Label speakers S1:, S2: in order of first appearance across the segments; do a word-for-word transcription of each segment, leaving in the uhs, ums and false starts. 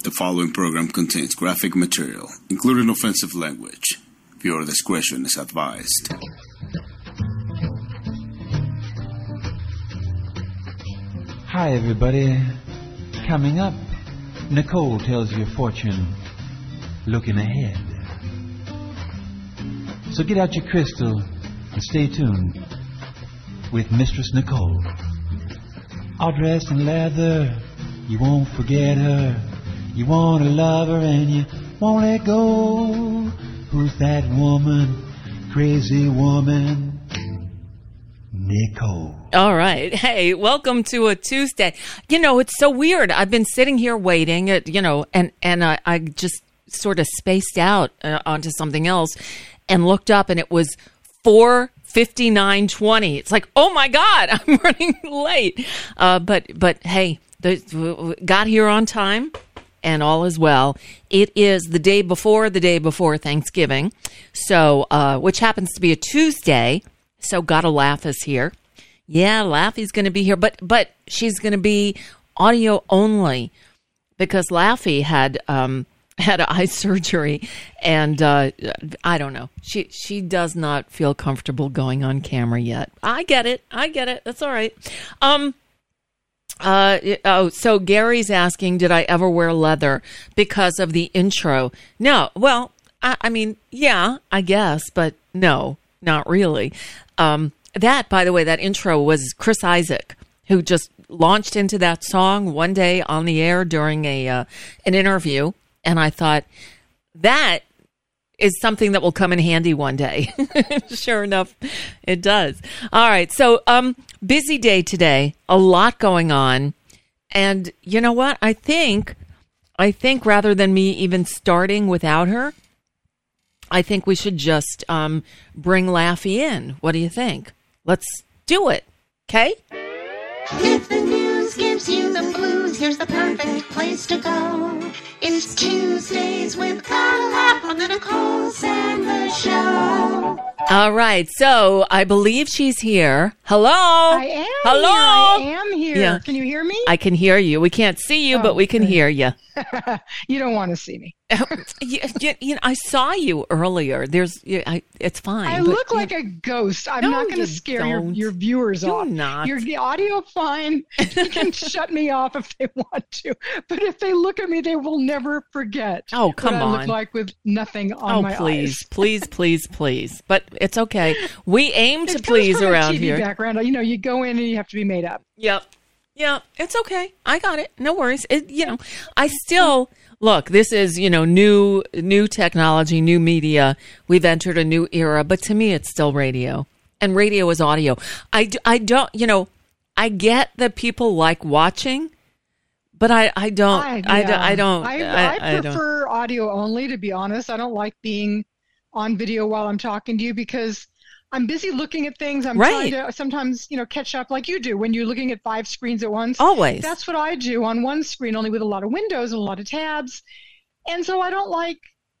S1: The following program contains graphic material, including offensive language. Viewer discretion is advised.
S2: Hi, everybody. Coming up, Nicole tells your fortune looking ahead. So get out your crystal and stay tuned with Mistress Nicole. All dressed in leather, you won't forget her. You want to love her and you won't let go. Who's that woman? Crazy woman. Nicole.
S3: All right. Hey, welcome to a Tuesday. You know, it's so weird. I've been sitting here waiting, at, you know, and, and I, I just sort of spaced out uh, onto something else and looked up and it was four fifty-nine twenty. It's like, oh my God, I'm running late. Uh, but, but hey, the, got here on time. And all is well. It is the day before the day before Thanksgiving, so uh, which happens to be a Tuesday. So Gotta Laugh is here. Yeah, Laffy's going to be here, but but she's going to be audio only because Laffy had um, had eye surgery, and uh, I don't know. She she does not feel comfortable going on camera yet. I get it. I get it. That's all right. Um. Uh, oh, so Gary's asking, did I ever wear leather because of the intro? No. Well, I, I mean, yeah, I guess, but no, not really. Um, that, by the way, that intro was Chris Isaak, who just launched into that song one day on the air during a uh, an interview. And I thought, that is something that will come in handy one day. Sure enough, it does. All right. So, um, busy day today, a lot going on. And you know what? I think, I think rather than me even starting without her, I think we should just, um, bring Laffy in. What do you think? Let's do it. Okay?
S4: If the news gives you the blues, here's the perfect place to go. It's Tuesdays with Gotta Laugh on the Nicole Sandler Show.
S3: All right, so I believe she's here. Hello?
S5: I am
S3: Hello?
S5: here. I am here.
S3: Yeah.
S5: Can you hear me?
S3: I can hear you. We can't see you,
S5: oh,
S3: but we can hear you.
S5: You don't want to see me.
S3: you, you, you know, I saw you earlier. There's, you, I, it's fine.
S5: I look you, like a ghost. I'm
S3: no,
S5: not going to scare your, your viewers
S3: You're
S5: off.
S3: not.
S5: Your the audio fine. You can shut me off if they want to, but if they look at me, they will never forget.
S3: Oh, come
S5: what
S3: on!
S5: I look like with nothing on
S3: oh,
S5: my
S3: please,
S5: eyes.
S3: please, please, please. But it's okay. We aim to
S5: it
S3: please
S5: comes from
S3: around
S5: a T V
S3: here.
S5: Background, you know, you go in and you have to be made up.
S3: Yep. Yeah, it's okay. I got it. No worries. It, you know, I still look. This is you know new new technology, new media. We've entered a new era, but to me, it's still radio, and radio is audio. I, I don't. You know, I get that people like watching. But I, I don't,
S5: I,
S3: I,
S5: yeah.
S3: don't, I don't,
S5: I,
S3: I,
S5: I
S3: I
S5: prefer
S3: don't.
S5: audio only, to be honest. I don't like being on video while I'm talking to you because I'm busy looking at things. I'm
S3: right.
S5: trying to sometimes, you know, catch up like you do when you're looking at five screens at once.
S3: Always.
S5: That's what I do on one screen, only with a lot of windows and a lot of tabs. And so I don't like,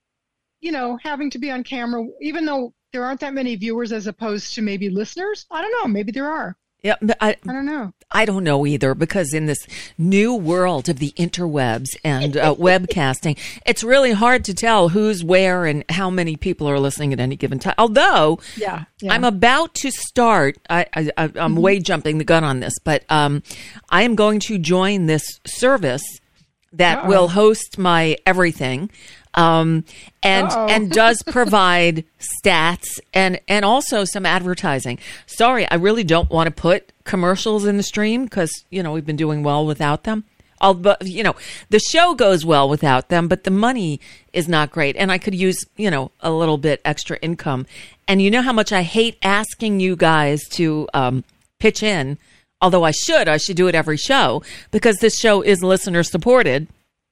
S5: you know, having to be on camera, even though there aren't that many viewers as opposed to maybe listeners. I don't know. Maybe there are.
S3: Yeah, I,
S5: I don't know.
S3: I don't know either, because in this new world of the interwebs and uh, webcasting, it's really hard to tell who's where and how many people are listening at any given time. Although
S5: yeah, yeah.
S3: I'm about to start, I, I, I'm mm-hmm. way jumping the gun on this, but um, I am going to join this service that Uh-oh. will host my everything. Um, and,
S5: Uh-oh.
S3: and does provide stats and, and also some advertising. Sorry, I really don't want to put commercials in the stream because, you know, we've been doing well without them. Although, you know, the show goes well without them, but the money is not great. And I could use, you know, a little bit extra income. And you know how much I hate asking you guys to, um, pitch in. Although I should, I should do it every show because this show is listener supported.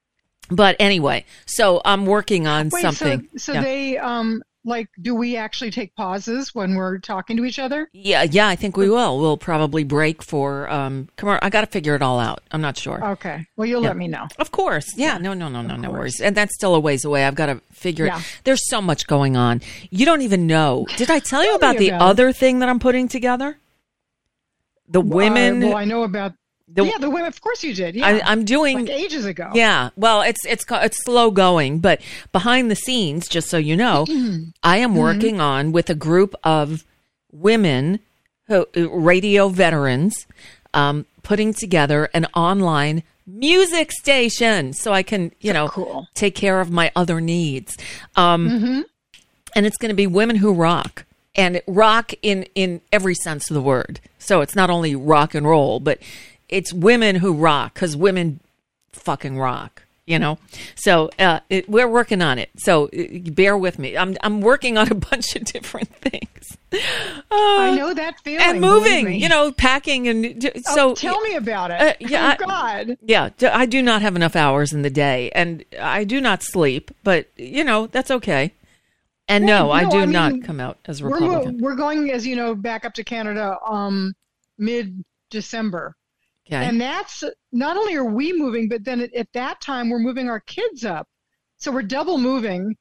S3: But anyway, so I'm working on
S5: Wait,
S3: something.
S5: So, so
S3: yeah.
S5: they, um, like, do we actually take pauses when we're talking to each other?
S3: Yeah, yeah, I think we will. We'll probably break for, um, come on, I got to figure it all out. I'm not sure.
S5: Okay. Well, you'll
S3: yeah.
S5: let me know.
S3: Of course. Yeah, no, no, no, no, no worries. And that's still a ways away. I've got to figure
S5: yeah.
S3: it. There's so much going on. You don't even know. Did I tell you about the
S5: about
S3: other thing that I'm putting together? The women.
S5: Uh, well, I know about
S3: The,
S5: yeah, the women. Of course you did. Yeah,
S3: I, I'm doing
S5: like ages ago.
S3: Yeah, well, it's it's ca- it's slow going, but behind the scenes, just so you know, I am working on with a group of women, who, radio veterans, um, putting together an online music station so I can, you know,
S5: cool.
S3: take care of my other needs. Um,
S5: Mm-hmm.
S3: And it's going to be women who rock, and rock in in every sense of the word. So it's not only rock and roll, but it's women who rock, because women fucking rock, you know? So uh, it, we're working on it. So uh, bear with me. I'm I'm working on a bunch of different things. Uh,
S5: I know that feeling.
S3: and
S5: believe
S3: moving,
S5: me.
S3: you know, packing. And
S5: Oh,
S3: so
S5: tell me about it.
S3: Uh, yeah,
S5: oh, God.
S3: yeah, d- I do not have enough hours in the day, and I do not sleep, but, you know, that's okay. And no,
S5: No,
S3: I do
S5: I mean,
S3: not come out as a
S5: We're,
S3: Republican.
S5: mo- we're going, as you know, back up to Canada um, mid-December.
S3: Okay.
S5: And that's not only are we moving, but then at, at that time we're moving our kids up. So we're double moving,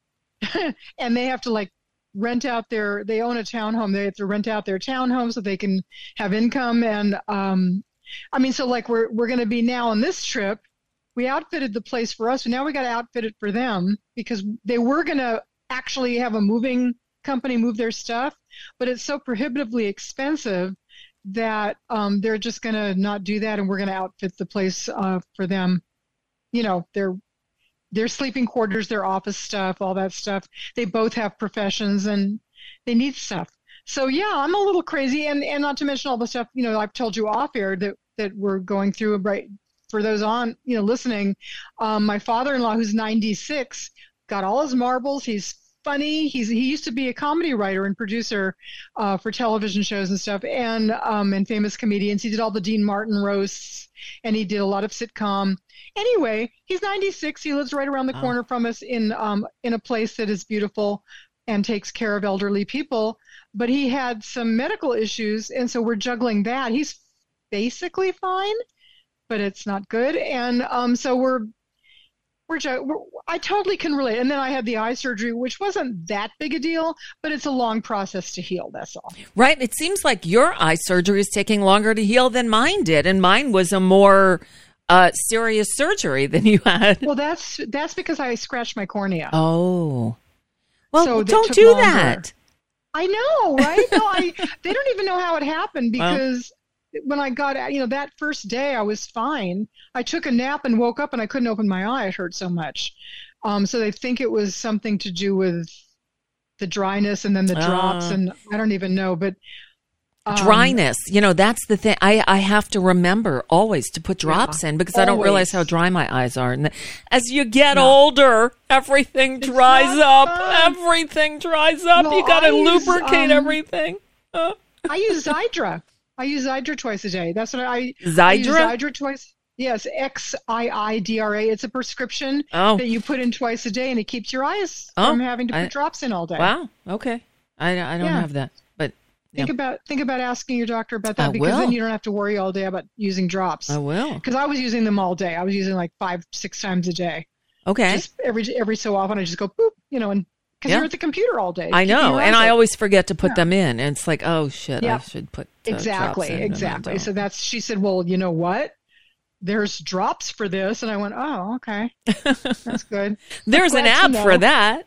S5: and they have to like rent out their, they own a townhome. They have to rent out their townhome so they can have income. And um, I mean, so like we're, we're going to be now on this trip, we outfitted the place for us. So now we got to outfit it for them, because they were going to actually have a moving company move their stuff, but it's so prohibitively expensive that um, they're just going to not do that, and we're going to outfit the place uh, for them. You know, their their sleeping quarters, their office stuff, all that stuff. They both have professions, and they need stuff. So yeah, I'm a little crazy, and, and not to mention all the stuff, you know, I've told you off air that, that we're going through. Right, for those on, you know, listening, um, my father-in-law, who's ninety-six, got all his marbles. He's funny. He's he used to be a comedy writer and producer uh, for television shows and stuff, and um, and famous comedians. He did all the Dean Martin roasts, and he did a lot of sitcom. Anyway, he's ninety-six. He lives right around the
S3: Wow.
S5: corner from us in um in a place that is beautiful and takes care of elderly people. But he had some medical issues, and so we're juggling that. He's basically fine, but it's not good, and um so we're. We're, we're, I totally can relate. And then I had the eye surgery, which wasn't that big a deal, but it's a long process to heal. That's all.
S3: Right. It seems like your eye surgery is taking longer to heal than mine did. And mine was a more uh, serious surgery than you had.
S5: Well, that's that's because I scratched my cornea.
S3: Oh. Well,
S5: So they
S3: don't
S5: took
S3: do
S5: longer.
S3: that.
S5: I know, right? No, I. They don't even know how it happened, because when I got, you know, that first day I was fine. I took a nap and woke up and I couldn't open my eye. It hurt so much. Um, so they think it was something to do with the dryness and then the drops,
S3: Uh.
S5: and I don't even know, but um,
S3: Dryness. You know, that's the thing. I, I have to remember always to put drops in, because I don't realize how
S5: always.
S3: dry my eyes are. And as you get
S5: No.
S3: older, everything dries
S5: not
S3: up.
S5: fun.
S3: Everything dries up.
S5: Well,
S3: you got to
S5: I use,
S3: lubricate
S5: um,
S3: everything. Uh.
S5: I use Xydra. I use Xydra twice a day. That's what I, I use
S3: Xydra?
S5: Xydra twice. Yes, X I I D R A. It's a prescription
S3: Oh.
S5: that you put in twice a day, and it keeps your eyes
S3: Oh,
S5: from having to put
S3: I-
S5: drops in all day.
S3: Wow. Okay. I, I don't
S5: Yeah.
S3: have that. But
S5: Think
S3: yeah.
S5: about think about asking your doctor about that,
S3: I
S5: because
S3: will.
S5: then you don't have to worry all day about using drops.
S3: I will.
S5: Because I was using them all day. I was using like five, six times a day.
S3: Okay.
S5: Just every every so often, I just go boop, you know, and because
S3: Yeah.
S5: you're at the computer all day.
S3: I
S5: keeping
S3: know.
S5: your
S3: And
S5: eyes
S3: I
S5: open.
S3: always forget to put
S5: Yeah.
S3: them in. And it's like, oh, shit, I
S5: Yep.
S3: should put uh,
S5: exactly
S3: drops in, and I
S5: exactly.
S3: don't.
S5: So that's she said, well, you know what? There's drops for this, and I went, oh, okay, that's good.
S3: There's an
S5: glad to
S3: app
S5: know.
S3: for that.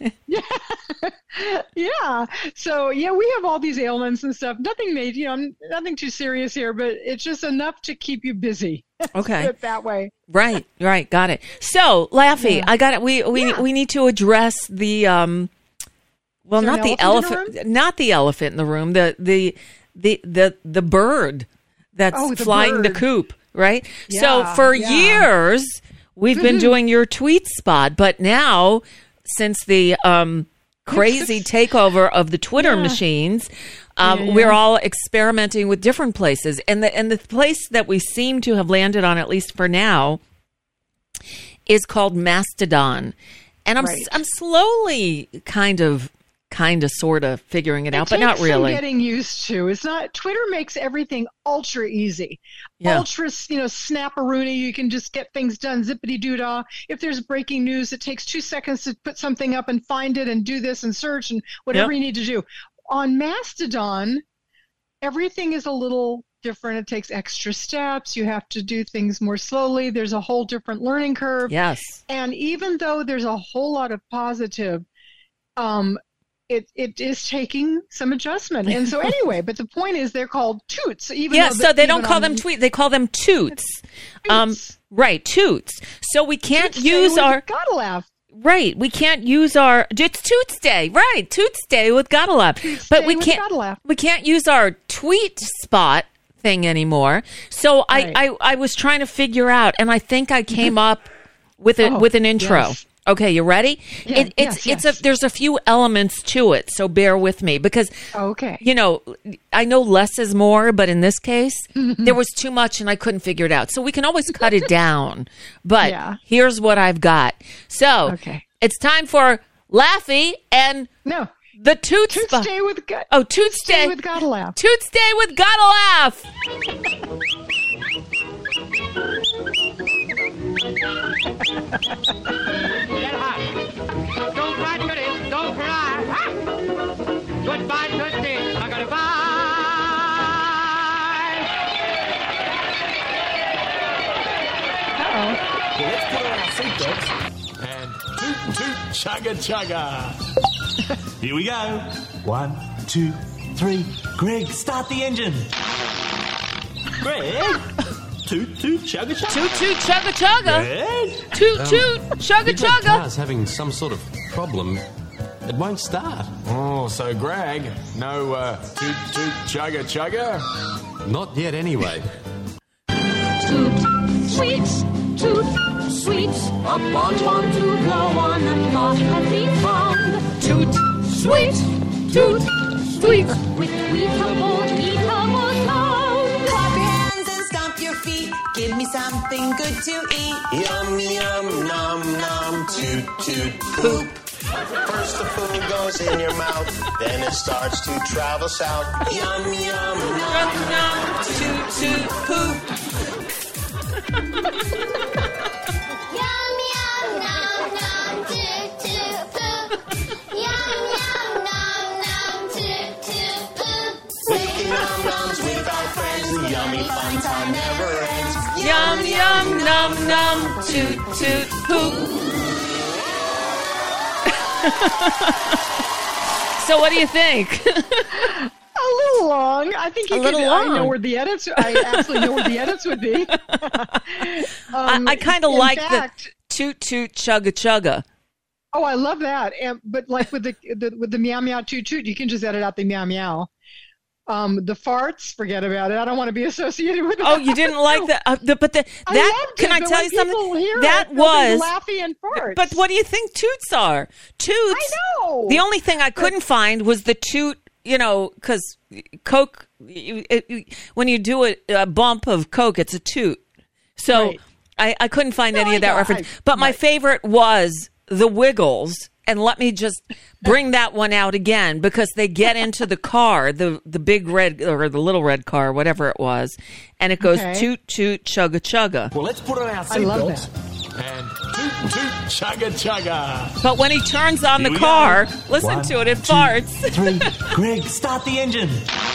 S5: Yeah. So yeah, we have all these ailments and stuff. Nothing made, you know, nothing too serious here, but it's just enough to keep you busy.
S3: Okay.
S5: Put it that way.
S3: Right, right, got it. So, Laffy,
S5: Yeah.
S3: I got it. We we
S5: Yeah.
S3: we need to address the um, well,
S5: Is there
S3: not
S5: an
S3: the
S5: elephant in
S3: elephant, not the elephant in the room. The the the the the bird that's
S5: Oh, the
S3: flying the
S5: bird.
S3: coop, right? so
S5: Yeah,
S3: for
S5: yeah.
S3: years we've been doing your tweet spot, but now since the um crazy takeover of the Twitter
S5: Yeah.
S3: machines. Um,
S5: Yeah, yeah.
S3: We're all experimenting with different places, and the and the place that we seem to have landed on, at least for now, is called Mastodon, and I'm
S5: Right.
S3: I'm slowly kind of kind of sort of figuring it,
S5: It
S3: out, but not
S5: takes some
S3: really.
S5: getting used to. It's not. Twitter makes everything ultra easy,
S3: Yeah.
S5: ultra, you know, snap-a-rooney. You can just get things done, zippity-doo-dah. If there's breaking news, it takes two seconds to put something up and find it and do this and search and whatever
S3: Yep.
S5: you need to do. On Mastodon, everything is a little different. It takes extra steps. You have to do things more slowly. There's a whole different learning curve.
S3: Yes.
S5: And even though there's a whole lot of positive, um, it it is taking some adjustment. And so anyway, but the point is they're called toots. Even
S3: Yeah,
S5: though
S3: so
S5: the-
S3: they don't
S5: even
S3: call
S5: on-
S3: them tweet, they call them toots. Um,
S5: Toots.
S3: right, toots. So we can't
S5: Toots Day
S3: use
S5: with
S3: our
S5: Gotta Laugh.
S3: right. We can't use our. It's Toots Day, right? Toots Day with Gotta Laugh, but
S5: Day
S3: we
S5: with
S3: can't.
S5: Gotta Laugh.
S3: We can't use our tweet spot thing anymore. So
S5: Right.
S3: I, I, I was trying to figure out, and I think I came up with a
S5: Oh,
S3: with an intro.
S5: yes.
S3: Okay, you ready?
S5: Yeah,
S3: it, it's
S5: yes,
S3: it's
S5: yes.
S3: a there's a few elements to it, so bear with me because
S5: Okay.
S3: you know, I know less is more, but in this case, there was too much and I couldn't figure it out. So we can always cut it down. But
S5: Yeah.
S3: here's what I've got. So
S5: Okay.
S3: it's time for Laffy and
S5: No.
S3: the Toots.
S5: Toots
S3: Spa-
S5: Day with Go-
S3: oh, Toots
S5: Day
S3: Day.
S5: with Gotta Laugh.
S3: Toots Day with Gotta Laugh.
S6: Get hot. Don't cry, Tootsie. Don't cry. Ah! Goodbye, Tootsie. I gotta bye.
S5: Uh-oh.
S7: Well, let's put on our seatbelts and toot toot chugga chugga. Here we go. One, two, three. Greg, start the engine. Greg, toot toot chugga chugga.
S3: Toot Toot Chugga Chugga.
S7: Greg,
S3: Toot Toot Chugga
S8: Big Red
S3: Chugga.
S8: Car's having some sort of problem. It won't start.
S9: Oh, so Greg, no uh, toot toot chugga chugga?
S8: Not yet, anyway.
S4: Toot, sweet, toot, sweet. A bon-bon to blow on and laugh and be fun. Toot, sweet, toot, sweet. With tweetable, tweetable sound.
S10: Clap your hands and stomp your feet. Give me something good to eat.
S11: Yum, yum, nom, nom, toot, toot, poop. First the food goes in your mouth, then it starts to travel south. Yum, yum, nom,
S3: Yum, yum, toot toot poop.
S12: Yum, yum, nom, nom, toot, toot, poop. Yum, yum, nom, nom, toot, toot, poop.
S11: Making nom noms with our friends, the yummy fun time never ends.
S3: Yum yum num num toot toot poop. So what do you think?
S5: A little long. I think you
S3: A
S5: could,
S3: little
S5: I
S3: long.
S5: know where the edits. I actually know where the edits would be. Um,
S3: I, I kind of
S5: in
S3: like
S5: fact-
S3: the toot toot chugga chugga.
S5: Oh, I love that. And but like with the, the with the meow meow toot toot, you can just edit out the meow meow. Um, the farts, forget about it. I don't want to be associated with.
S3: Oh,
S5: that.
S3: you didn't like that? Uh, the, but the,
S5: I
S3: that
S5: loved
S3: can
S5: it,
S3: I
S5: but
S3: tell
S5: when
S3: you
S5: people
S3: something?
S5: hear
S3: That
S5: it, they'll be
S3: was
S5: laughy and farts.
S3: But what do you think toots are? Toots.
S5: I know.
S3: The only thing I couldn't find was the toot. You know, because Coke, you- it, you- when you do a, a bump of Coke, it's a toot. So
S5: Right.
S3: I, I couldn't find
S5: No,
S3: any
S5: I
S3: of that
S5: know.
S3: reference.
S5: I-
S3: But my
S5: right.
S3: favorite was the Wiggles. And let me just bring that one out again because they get into the car, the the big red or the little red car, whatever it was, and it goes
S5: Okay.
S3: toot toot chugga chugga.
S7: well, let's put on our
S5: I love
S7: seatbelts and toot toot chugga chugga.
S3: But when he turns on
S7: Here
S3: the
S7: we
S3: car,
S7: go.
S3: listen
S7: One,
S3: to it, it
S7: two,
S3: farts.
S7: Three. Greg, start the engine.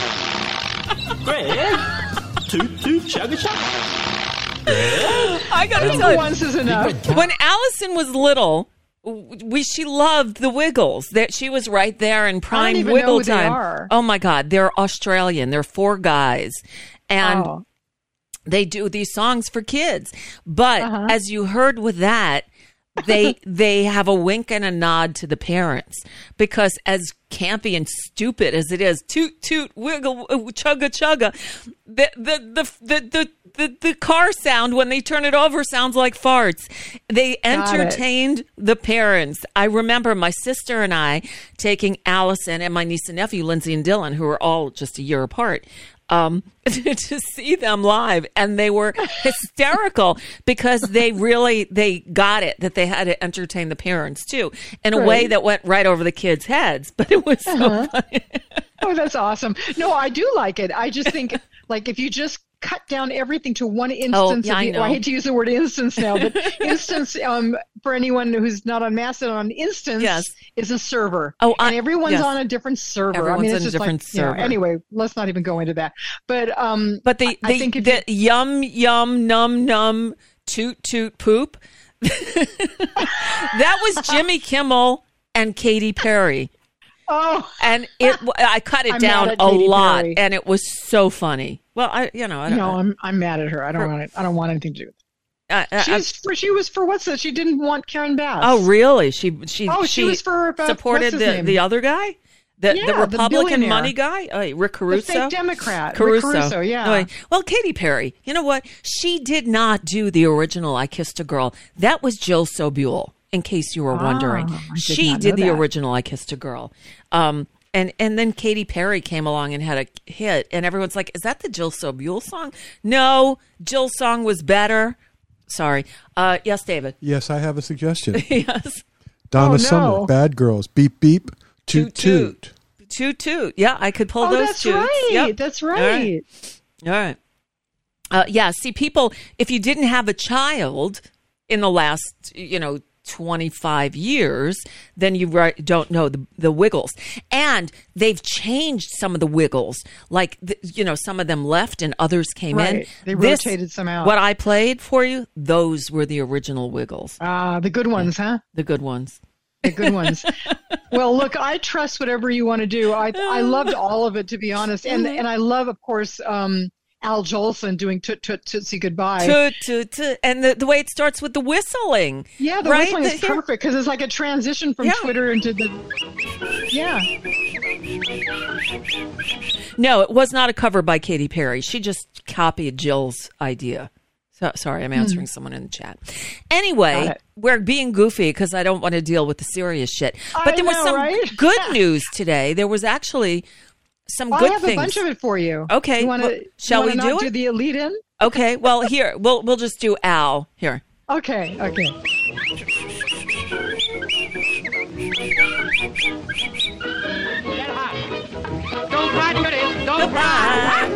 S7: Greg, toot toot chugga chugga. Greg,
S3: I gotta
S5: I think
S3: tell you,
S5: once is enough.
S3: when Allison was little, we she loved the Wiggles. That she was right there in prime
S5: even know
S3: Wiggle
S5: who they
S3: time.
S5: are.
S3: Oh my God, they're Australian. They're four guys, and
S5: Oh.
S3: they do these songs for kids. But
S5: Uh-huh.
S3: as you heard with that, they they have a wink and a nod to the parents because as campy and stupid as it is, toot toot wiggle uh, chugga chugga, the the the the the, the, the car sound when they turn it over sounds like farts. They
S5: Got it.
S3: entertained the parents. I remember my sister and I taking Allison and my niece and nephew Lindsay and Dylan, who are all just a year apart. Um, to see them live, and they were hysterical because they really they got it that they had to entertain the parents too in a way
S5: Right.
S3: that went right over the kids' heads. But it was so
S5: Uh-huh.
S3: funny.
S5: Oh, that's awesome. No, I do like it. I just think, like, if you just cut down everything to one
S3: Oh,
S5: instance.
S3: yeah,
S5: of
S3: I
S5: the,
S3: know.
S5: well, I hate to use the word instance now, but instance, um, for anyone who's not on Mastodon, instance
S3: Yes.
S5: is a server.
S3: Oh, I-
S5: and everyone's
S3: yes.
S5: on a different server. I
S3: Everyone's
S5: mean,
S3: on
S5: it's
S3: a
S5: just
S3: different
S5: like, you know,
S3: server.
S5: anyway, let's not even go into that. But, um,
S3: But the,
S5: I,
S3: the,
S5: I think if
S3: the yum, yum, num, num, toot, toot, poop, that was Jimmy Kimmel and Katy Perry.
S5: Oh,
S3: and it, I cut it
S5: I'm
S3: down
S5: mad at
S3: a
S5: Katy
S3: lot,
S5: Perry.
S3: and it was so funny. Well, I, you know, I don't
S5: no,
S3: know.
S5: I'm I'm mad at her. I don't
S3: For-
S5: want it. I don't want anything to do with it.
S3: I- I-
S5: She's for, she was for what's that? She didn't want Karen Bass.
S3: oh, really? She, she,
S5: Oh, she was for, uh,
S3: supported
S5: what's his
S3: the,
S5: name?
S3: the other guy, the
S5: Yeah,
S3: the
S5: the
S3: Republican
S5: billionaire.
S3: money guy, uh, Rick
S5: The
S3: Caruso.
S5: fake Democrat. Rick
S3: Caruso.
S5: Caruso, yeah.
S3: Anyway, well, Katy Perry, you know what? She did not do the original I Kissed a Girl. That was Jill Sobule, in case you were
S5: Ah,
S3: wondering.
S5: I did
S3: She
S5: not
S3: did
S5: know
S3: the
S5: that.
S3: original I Kissed a Girl. Um, and, and then Katy Perry came along and had a hit, and everyone's like, is that the Jill Sobule song? No, Jill's song was better. Sorry. Uh, yes, David.
S13: Yes, I have a suggestion.
S3: Yes.
S13: Donna
S5: Oh, no.
S13: Summer, Bad Girls, beep beep, toot
S3: Toot,
S13: toot.
S3: Toot toot. Yeah, I could pull
S5: Oh,
S3: those
S5: that's
S3: toots.
S5: right.
S3: Yep.
S5: That's
S3: All
S5: right.
S3: All right. Uh, yeah. See, people, if you didn't have a child in the last, you know, twenty-five years, then you right, don't know the, the Wiggles. And they've changed some of the Wiggles. Like, the, you know, some of them left and others came in.
S5: Right. They
S3: This-
S5: rotated some out.
S3: What I played for you, those were the original Wiggles.
S5: Ah, the good ones, huh?
S3: The good ones.
S5: The good ones. Well, look, I trust whatever you want to do. I I loved all of it, to be honest, and
S3: Mm-hmm.
S5: and I love, of course, um, Al Jolson doing Toot Toot Tootsie Goodbye.
S3: Toot, toot, toot. And the, the way it starts with the whistling.
S5: Yeah, the
S3: right?
S5: whistling is
S3: The-
S5: perfect because it's like a transition from
S3: Yeah.
S5: Twitter into the. Yeah.
S3: No, it was not a cover by Katy Perry. She just copied Jill's idea. So, sorry, I'm answering someone in the chat.
S5: Got
S3: Anyway,
S5: it.
S3: we're being goofy because I don't want to deal with the serious shit. But
S5: I
S3: there was
S5: know,
S3: some
S5: right?
S3: good news today. There was actually some
S5: I
S3: good
S5: have
S3: things.
S5: a bunch of it for you.
S3: Okay,
S5: You wanna,
S3: well, shall
S5: you wanna
S3: we
S5: not
S3: do
S5: do
S3: it?
S5: the elite in?
S3: Okay, well, here, we'll we'll just do Al. Here.
S5: Okay. Okay.
S6: Get hot. Don't cry, Tootsie. Don't cry.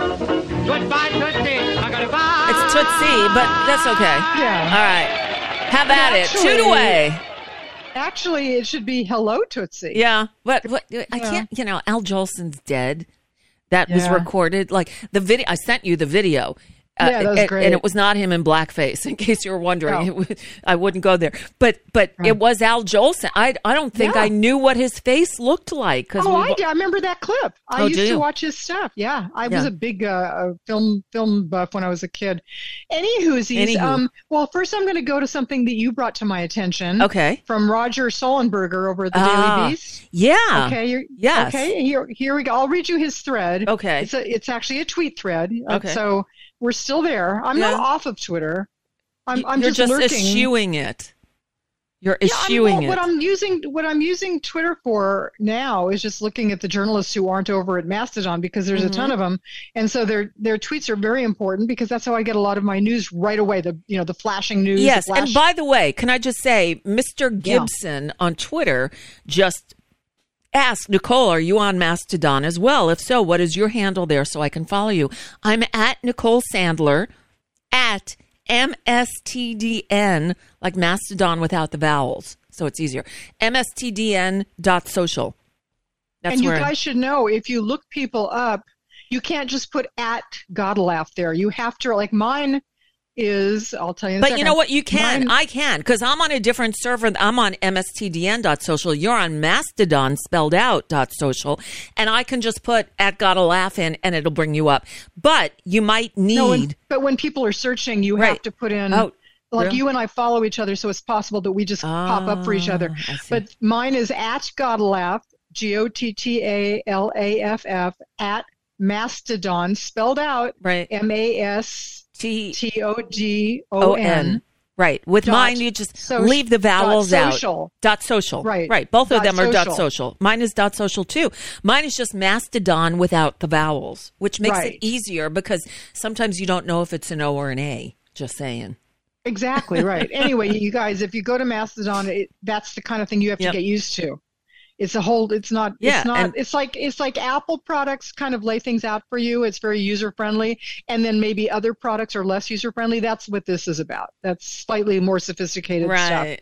S6: Goodbye, Tootsie. I gotta bye.
S3: It's Tootsie, but that's okay.
S5: Yeah.
S3: All right. Have at it. Toot
S5: Actually-
S3: away.
S5: Actually, it should be Hello Tootsie.
S3: Yeah, but what I
S5: Yeah.
S3: can't. You know, Al Jolson's dead. That was
S5: Yeah.
S3: recorded. Like the video, I sent you the video. Uh,
S5: Yeah, that was
S3: and,
S5: great.
S3: and it was not him in blackface. In case you were wondering,
S5: No.
S3: it was, I wouldn't go there. But but it was Al Jolson. I I don't think
S5: Yeah.
S3: I knew what his face looked like because
S5: Oh, I, do. I remember that clip. I
S3: Oh,
S5: used
S3: do
S5: to
S3: you?
S5: watch his stuff. Yeah, I was
S3: Yeah.
S5: a big uh, uh, film film buff when I was a kid. Anywhoosies,
S3: Anywho.
S5: um, well, first I'm going to go to something that you brought to my attention.
S3: Okay.
S5: From Roger Sollenberger over at the
S3: Ah,
S5: Daily Beast.
S3: yeah.
S5: Okay. You're,
S3: Yes.
S5: Okay. Here, here we go. I'll read you his thread.
S3: Okay.
S5: It's a, it's actually a tweet thread. Uh,
S3: Okay.
S5: So we're still there. I'm
S3: Yeah.
S5: not off of Twitter. I'm, I'm
S3: You're
S5: just,
S3: just
S5: lurking.
S3: eschewing it. You're
S5: Yeah, I'm-
S3: eschewing
S5: well,
S3: it.
S5: What I'm using, what I'm using Twitter for now is just looking at the journalists who aren't over at Mastodon because there's
S3: Mhm.
S5: a ton of them, and so their their tweets are very important because that's how I get a lot of my news right away. The you know the flashing news. the
S3: Yes,
S5: flash-
S3: and by the way, can I just say, Mister Gibson on Twitter just asked, Nicole, are you on Mastodon as well? If so, what is your handle there so I can follow you? I'm at Nicole Sandler, at M S T D N, like Mastodon without the vowels, so it's easier. M S T D N dot social. That's
S5: and you
S3: where
S5: guys should know if you look people up, you can't just put at Gotta Laugh there. You have to like mine is. I'll tell you. In a
S3: But
S5: second.
S3: you know what? You can.
S5: Mine-
S3: I can because I'm on a different server. I'm on M S T D N dot social. You're on Mastodon spelled out dot social, and I can just put at Gotta Laugh in, and it'll bring you up. But you might need.
S5: No, when, but when people are searching, you
S3: Right.
S5: have to put in.
S3: Oh,
S5: like
S3: really?
S5: you and I follow each other, so it's possible that we just pop up for each other.
S3: Ah, I see.
S5: But mine is at Gotta Laugh, G O T T A L A F F, at Mastodon, spelled out,
S3: right.
S5: M A S
S3: T
S5: T O D
S3: O
S5: O
S3: N.
S5: N.
S3: Right. With
S5: Dot
S3: mine, you just
S5: so-
S3: leave the vowels
S5: dot
S3: out.
S5: social.
S3: Dot social.
S5: Right.
S3: Right. Both of
S5: Dot
S3: them are dot
S5: social.
S3: social. Mine is dot social too. Mine is just Mastodon without the vowels, which makes
S5: Right.
S3: it easier because sometimes you don't know if it's an O or an A. Just saying.
S5: Exactly right. Anyway, you guys, if you go to Mastodon, it, that's the kind of thing you have
S3: Yep.
S5: to get used to. It's a whole, it's not,
S3: Yeah,
S5: it's not,
S3: and-
S5: it's like, it's like Apple products kind of lay things out for you. It's very user friendly. And then maybe other products are less user friendly. That's what this is about. That's slightly more sophisticated stuff.
S3: Right.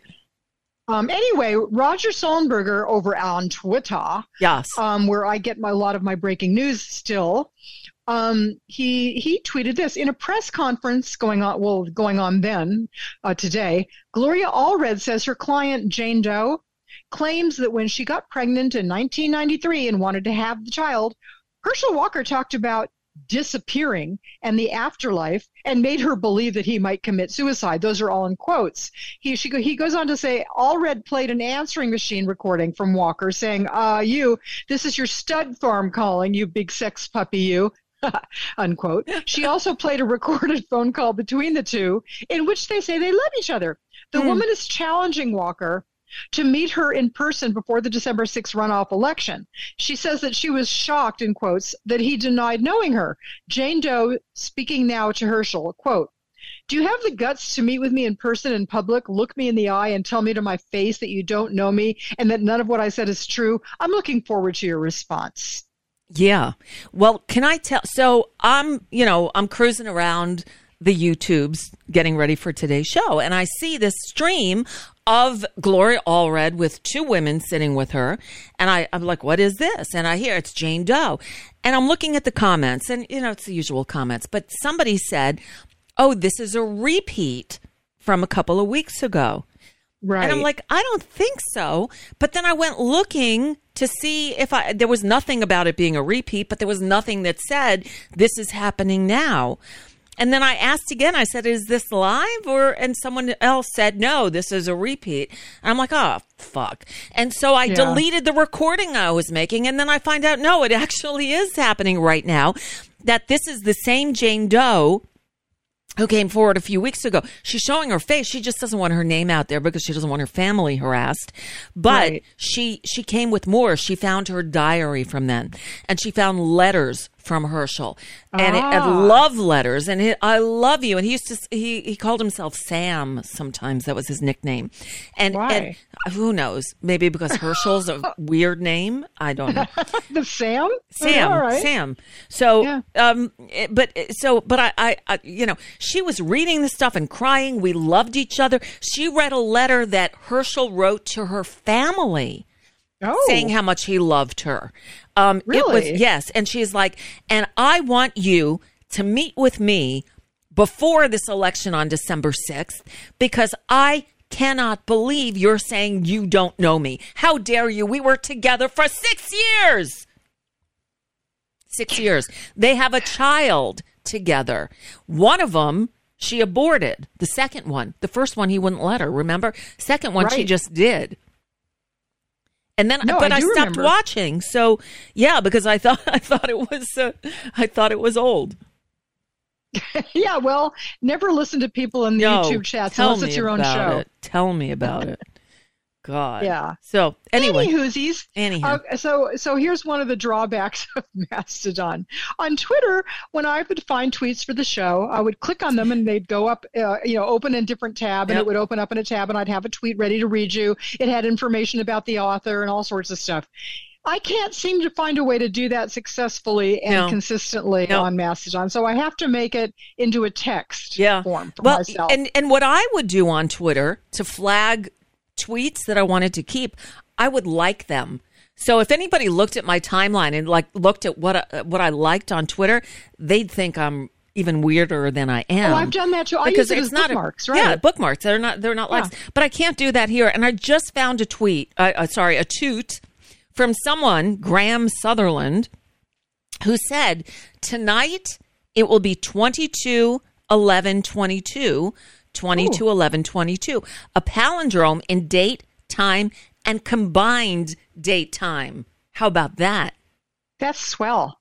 S5: Um, anyway, Roger Sollenberger over on Twitter,
S3: Yes.
S5: um, where I get my, a lot of my breaking news still. Um, he he tweeted this in a press conference going on. Well, going on then uh, today. Gloria Allred says her client Jane Doe claims that when she got pregnant in nineteen ninety-three and wanted to have the child, Herschel Walker talked about disappearing and the afterlife and made her believe that he might commit suicide. Those are all in quotes. He she go, he goes on to say Allred played an answering machine recording from Walker saying, uh, you, this is your stud farm calling, you big sex puppy, you. Unquote. She also played a recorded phone call between the two in which they say they love each other. The
S3: Hmm.
S5: woman is challenging Walker to meet her in person before the December sixth runoff election. She says that she was shocked, in quotes, that he denied knowing her. Jane Doe speaking now to Herschel, quote, do you have the guts to meet with me in person in public, look me in the eye and tell me to my face that you don't know me and that none of what I said is true? I'm looking forward to your response.
S3: Yeah. Well, can I tell? So I'm, you know, I'm cruising around the YouTubes getting ready for today's show, and I see this stream of Gloria Allred with two women sitting with her, and I, I'm like, what is this? And I hear it's Jane Doe, and I'm looking at the comments, and, you know, it's the usual comments, but somebody said, oh, this is a repeat from a couple of weeks ago.
S5: Right.
S3: And I'm like, I don't think so. But then I went looking to see if I, there was nothing about it being a repeat, but there was nothing that said this is happening now. And then I asked again, I said, is this live? Or, and someone else said, no, this is a repeat. And I'm like, oh, fuck. And so I
S5: Yeah.
S3: deleted the recording I was making. And then I find out, no, it actually is happening right now, that this is the same Jane Doe who came forward a few weeks ago. She's showing her face. She just doesn't want her name out there because she doesn't want her family harassed. But
S5: Right.
S3: she she came with more. She found her diary from then, and she found letters from Herschel, and, it, and
S5: Ah.
S3: love letters. And it, I love you. And he used to he he called himself Sam sometimes. That was his nickname. And,
S5: Why?
S3: and who knows? Maybe because Herschel's a weird name. I don't know.
S5: The Sam?
S3: Sam,
S5: All right.
S3: Sam. So,
S5: Yeah.
S3: um, it- but so, but I, I, I, you know, she was reading the stuff and crying. We loved each other. She read a letter that Herschel wrote to her family,
S5: Oh.
S3: saying how much he loved her. Um, It
S5: Really?
S3: was yes, and she's like, and I want you to meet with me before this election on December sixth because I cannot believe you're saying you don't know me. How dare you? We were together for six years. Six years. They have a child together. One of them, she aborted. The second one, the first one, he wouldn't let her. Remember? Second one, she
S5: Right.
S3: just did. And then,
S5: No,
S3: but
S5: I
S3: I,
S5: do
S3: stopped
S5: remember.
S3: watching. So, yeah, because I thought I thought it was uh, I thought it was old.
S5: Yeah, well, never listen to people in the
S3: No,
S5: YouTube chats
S3: tell
S5: unless it's
S3: me
S5: your own
S3: about
S5: show.
S3: it. Tell me about it. God.
S5: Yeah.
S3: So anyway,
S5: Any whoosies.
S3: anyhow,
S5: Uh, so, so here's one of the drawbacks of Mastodon. On Twitter, when I would find tweets for the show, I would click on them and they'd go up, uh, you know, open in a different tab, and
S3: Yep.
S5: it would open up in a tab, and I'd have a tweet ready to read you. It had information about the author and all sorts of stuff. I can't seem to find a way to do that successfully and
S3: No.
S5: consistently
S3: No.
S5: on Mastodon, so I have to make it into a text
S3: yeah.
S5: form for
S3: well,
S5: myself.
S3: and and what I would do on Twitter to flag tweets that I wanted to keep, I would like them. So if anybody looked at my timeline and like looked at what I, what I liked on Twitter, they'd think I'm even weirder than I am.
S5: Oh, I've done that too. I
S3: Because
S5: use it
S3: it's
S5: as
S3: not a-
S5: bookmarks, right?
S3: Yeah, bookmarks. They're not. They're not
S5: Yeah.
S3: likes. But I can't do that here. And I just found a tweet. Uh, uh, sorry, a toot from someone, Graham Sutherland, who said tonight it will be twenty-two eleven twenty-two, twenty-two eleven twenty-two, a palindrome in date, time, and combined date time. How about that?
S5: That's swell.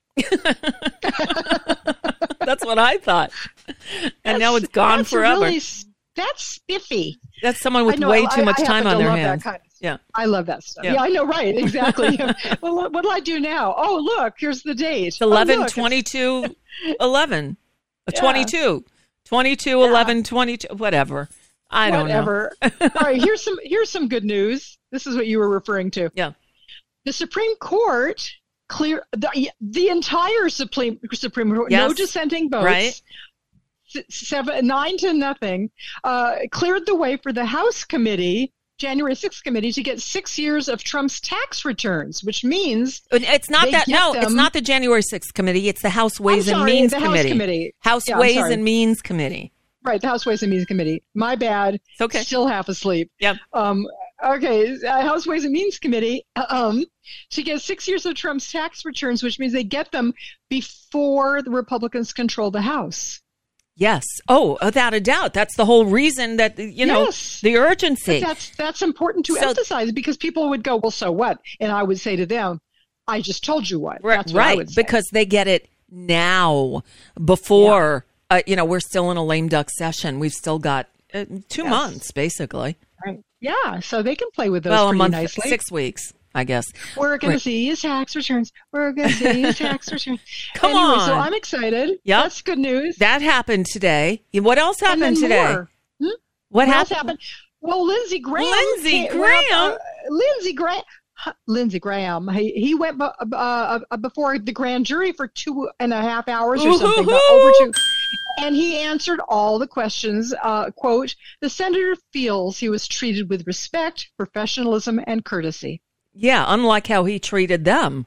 S3: That's what I thought. And now it's gone
S5: that's
S3: forever.
S5: Really, s- that's spiffy.
S3: That's someone
S5: I
S3: with
S5: know,
S3: way
S5: I-
S3: too much
S5: I
S3: time
S5: happen
S3: on
S5: to
S3: their
S5: love that
S3: hands.
S5: kind of stuff.
S3: Yeah.
S5: I love that stuff.
S3: Yeah.
S5: Yeah, I know, right? Exactly. well, what- what'll I do now? Oh, look, here's the date.
S3: It's eleven,
S5: oh, look, it's-
S3: twenty-two, eleven.
S5: Yeah.
S3: twenty-two. twenty-two,
S5: Yeah.
S3: eleven, twenty-two, whatever. I don't
S5: Whatever. All right, here's some here's some good news. This is what you were referring to.
S3: Yeah.
S5: the Supreme Court clear the, the entire Supreme Supreme Court,
S3: Yes.
S5: no dissenting votes,
S3: Right.
S5: s- seven nine to nothing, uh, cleared the way for the House committee, January sixth committee, to get six years of Trump's tax returns, which means
S3: It's not
S5: they
S3: that.
S5: get
S3: No, it's
S5: them-
S3: not the January sixth committee. It's the House Ways
S5: I'm
S3: and
S5: sorry,
S3: Means
S5: the House
S3: committee.
S5: committee.
S3: House
S5: Yeah, I'm
S3: Ways
S5: sorry.
S3: and Means committee.
S5: Right, the House Ways and Means Committee. My bad.
S3: It's okay.
S5: Still half asleep.
S3: Yep.
S5: Um, okay, uh, House Ways and Means Committee. Um, she gets six years of Trump's tax returns, which means they get them before the Republicans control the House.
S3: Yes. Oh, without a doubt. That's the whole reason that, you know,
S5: Yes.
S3: the urgency.
S5: But that's that's important to
S3: So-
S5: emphasize because people would go, well, so what? And I would say to them, I just told you what.
S3: Right,
S5: That's what I
S3: right,
S5: would say.
S3: because they get it now before, uh, you know, we're still in a lame duck session. We've still got uh, two
S5: Yes.
S3: months, basically.
S5: Right. Yeah, so they can play with those
S3: Well, a
S5: pretty
S3: month,
S5: nicely.
S3: six weeks, I guess.
S5: We're going
S3: Right.
S5: to see his tax returns. We're going to see his tax returns.
S3: Come
S5: anyway, So
S3: on.
S5: I'm excited.
S3: Yep.
S5: That's good news.
S3: That happened today. What else
S5: And
S3: happened
S5: then
S3: today?
S5: more. Hmm?
S3: What,
S5: What else
S3: happened?
S5: happened? Well, Lindsey Graham.
S3: Lindsey
S5: came- went
S3: Graham?
S5: up, uh, Lindsey Graham. Lindsey Graham. He, he went bu- uh, uh, before the grand jury for two and a half hours or something, but over two. And he answered all the questions. Uh, quote, the senator feels he was treated with respect, professionalism, and courtesy.
S3: Yeah, unlike how he treated them,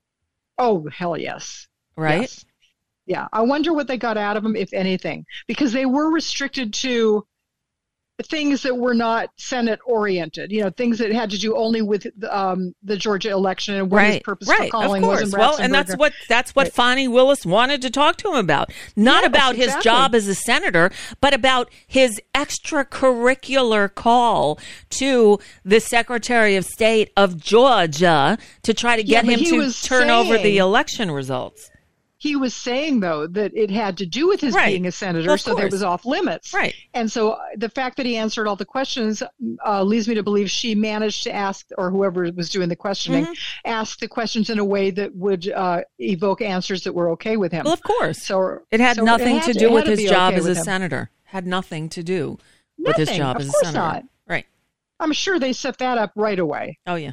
S5: Oh, hell yes.
S3: right?
S5: Yes. Yeah. I wonder what they got out of him, if anything, because they were restricted to things that were not Senate oriented, you know, things that had to do only with um, the Georgia election and what his
S3: Right,
S5: purpose
S3: right,
S5: for calling
S3: of
S5: was.
S3: course.
S5: in
S3: Well, and that's
S5: Ratzenberger.
S3: what that's what
S5: Right.
S3: Fonnie Willis wanted to talk to him about. Not
S5: Yes,
S3: about his
S5: exactly.
S3: job as a senator, but about his extracurricular call to the Secretary of State of Georgia to try to
S5: Yeah,
S3: get
S5: but
S3: him
S5: he
S3: to
S5: was
S3: turn over the
S5: saying-
S3: election results.
S5: He was saying, though, that it had to do with his
S3: Right.
S5: being a senator,
S3: Well, of
S5: so that it
S3: course.
S5: was off limits.
S3: Right.
S5: And so uh, the fact that he answered all the questions uh, leads me to believe she managed to ask, or whoever was doing the questioning,
S3: Mhm.
S5: ask the questions in a way that would uh, evoke answers that were okay with him.
S3: Well, of course.
S5: So
S3: It had
S5: so
S3: nothing
S5: had
S3: to
S5: it
S3: do
S5: had
S3: with
S5: to
S3: his
S5: be
S3: job
S5: okay
S3: as a
S5: with him.
S3: senator. Had nothing to do with his
S5: Nothing.
S3: job
S5: Of
S3: as a
S5: course
S3: senator.
S5: not.
S3: Right.
S5: I'm sure they set that up right away.
S3: Oh, yeah.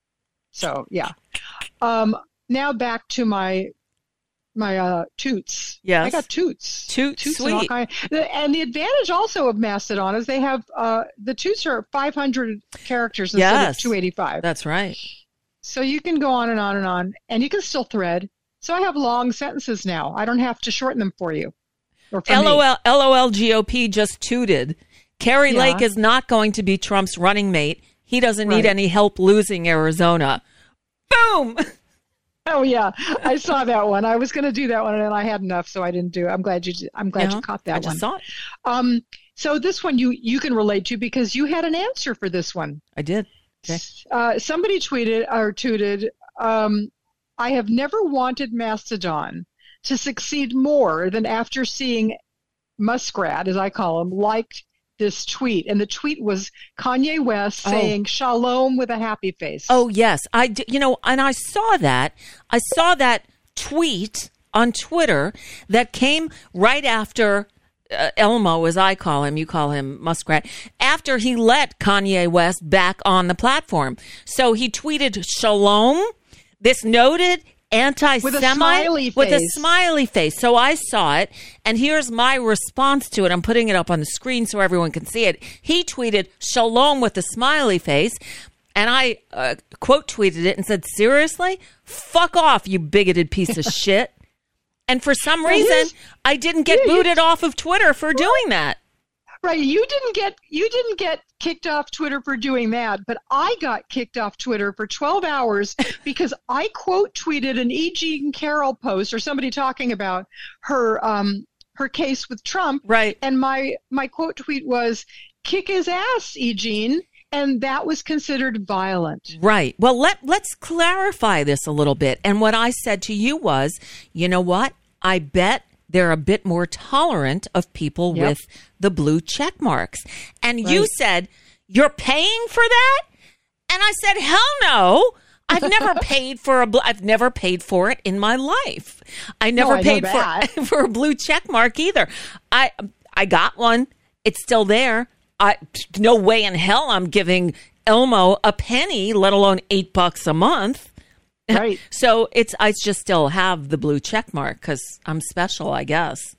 S5: So yeah. Um, now back to my my uh, toots.
S3: Yes.
S5: I got toots.
S3: Toot
S5: Toots and all
S3: sweet.
S5: kind. The- And the advantage also of Mastodon is they have uh, the toots are five hundred characters instead
S3: Yes.
S5: of two eighty-five.
S3: That's right.
S5: So you can go on and on and on, and you can still thread. So I have long sentences now. I don't have to shorten them for you. Or for me.
S3: LOL, LOL G O P just tooted. Carrie
S5: Yeah.
S3: Lake is not going to be Trump's running mate. He doesn't need
S5: Right.
S3: any help losing Arizona. Boom!
S5: Oh yeah, I saw that one. I was going to do that one, and I had enough, so I didn't do it. I'm glad you. I'm glad
S3: Yeah,
S5: you caught that
S3: I just
S5: one.
S3: saw it.
S5: Um, so this one you you can relate to because you had an answer for this one.
S3: I did. Okay.
S5: Uh, somebody tweeted or tooted, um, I have never wanted Mastodon to succeed more than after seeing Muskrat, as I call him, liked this tweet. And the tweet was Kanye West
S3: Oh.
S5: saying shalom with a happy face.
S3: Oh, yes. I d- you know, and I saw that. I saw that tweet on Twitter that came right after uh, Elmo, as I call him, you call him Muskrat, after he let Kanye West back on the platform. So he tweeted shalom, this noted anti-Semite
S5: smiley
S3: with a
S5: face.
S3: smiley face. So I saw it, and here's my response to it. I'm putting it up on the screen so everyone can see it. He tweeted shalom with a smiley face, and I uh, quote tweeted it and said, seriously? Fuck off, you bigoted piece of shit. And for some
S5: Well,
S3: reason,
S5: here's-
S3: I didn't get
S5: yeah, you-
S3: booted off of Twitter for doing that.
S5: Right, you didn't get you didn't get kicked off Twitter for doing that, but I got kicked off Twitter for twelve hours because I quote tweeted an E. Jean Carroll post or somebody talking about her um her case with Trump.
S3: Right.
S5: And my my quote tweet was kick his ass, E. Jean, and that was considered violent.
S3: Right. Well, let, let's clarify this a little bit. And what I said to you was, you know what? I bet they're a bit more tolerant of people
S5: Yep.
S3: with the blue check marks. And you
S5: Right.
S3: said, you're paying for that? And I said, hell no. I've never paid for a, bl- I've never paid for it in my life. I never
S5: I know
S3: paid
S5: that.
S3: for, for a blue check mark either. I, I got one. It's still there. I, no way in hell I'm giving Elmo a penny, let alone eight bucks a month.
S5: Right.
S3: So it's I just still have the blue check mark because I'm special, I guess.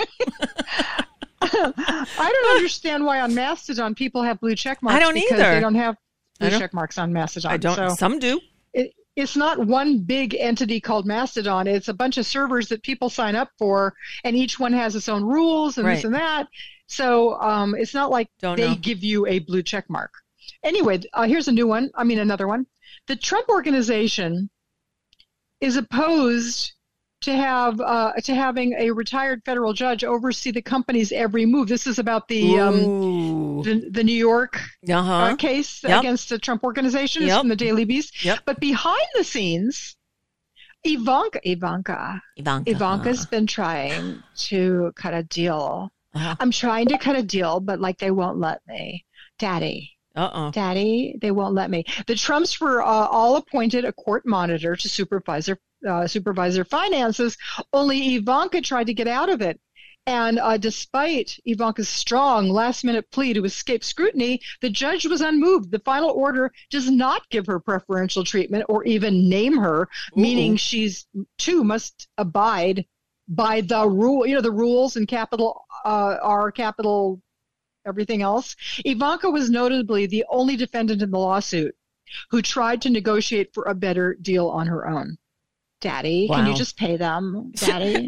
S5: I don't understand why on Mastodon people have blue check marks.
S3: I don't
S5: because
S3: either.
S5: They don't have blue
S3: I don't-
S5: check marks on Mastodon.
S3: I don't.
S5: So
S3: Some do.
S5: it, it's not one big entity called Mastodon. It's a bunch of servers that people sign up for, and each one has its own rules and
S3: Right.
S5: this and that. So um, it's not like
S3: Don't
S5: they
S3: know.
S5: give you a blue check mark. Anyway, uh, here's a new one. I mean, another one. The Trump Organization is opposed to have uh, to having a retired federal judge oversee the company's every move. This is about the um, the, the New York
S3: Uh-huh.
S5: uh, case
S3: Yep.
S5: against the Trump Organization. It's
S3: Yep.
S5: from the Daily Beast.
S3: Yep.
S5: But behind the scenes, Ivanka Ivanka
S3: Ivanka.
S5: Ivanka's been trying to cut a deal.
S3: Uh-huh.
S5: I'm trying to cut a deal, but like they won't let me, Daddy.
S3: Uh-uh.
S5: Daddy, they won't let me. The Trumps were uh, all appointed a court monitor to supervise their, uh, supervise their finances. Only Ivanka tried to get out of it. And uh, despite Ivanka's strong last-minute plea to escape scrutiny, the judge was unmoved. The final order does not give her preferential treatment or even name her,
S3: Ooh.
S5: meaning she's too must abide by the rule. You know, the rules in capital uh, R, capital everything else. Ivanka was notably the only defendant in the lawsuit who tried to negotiate for a better deal on her own. Daddy, can you
S3: Wow.
S5: just pay them? Daddy,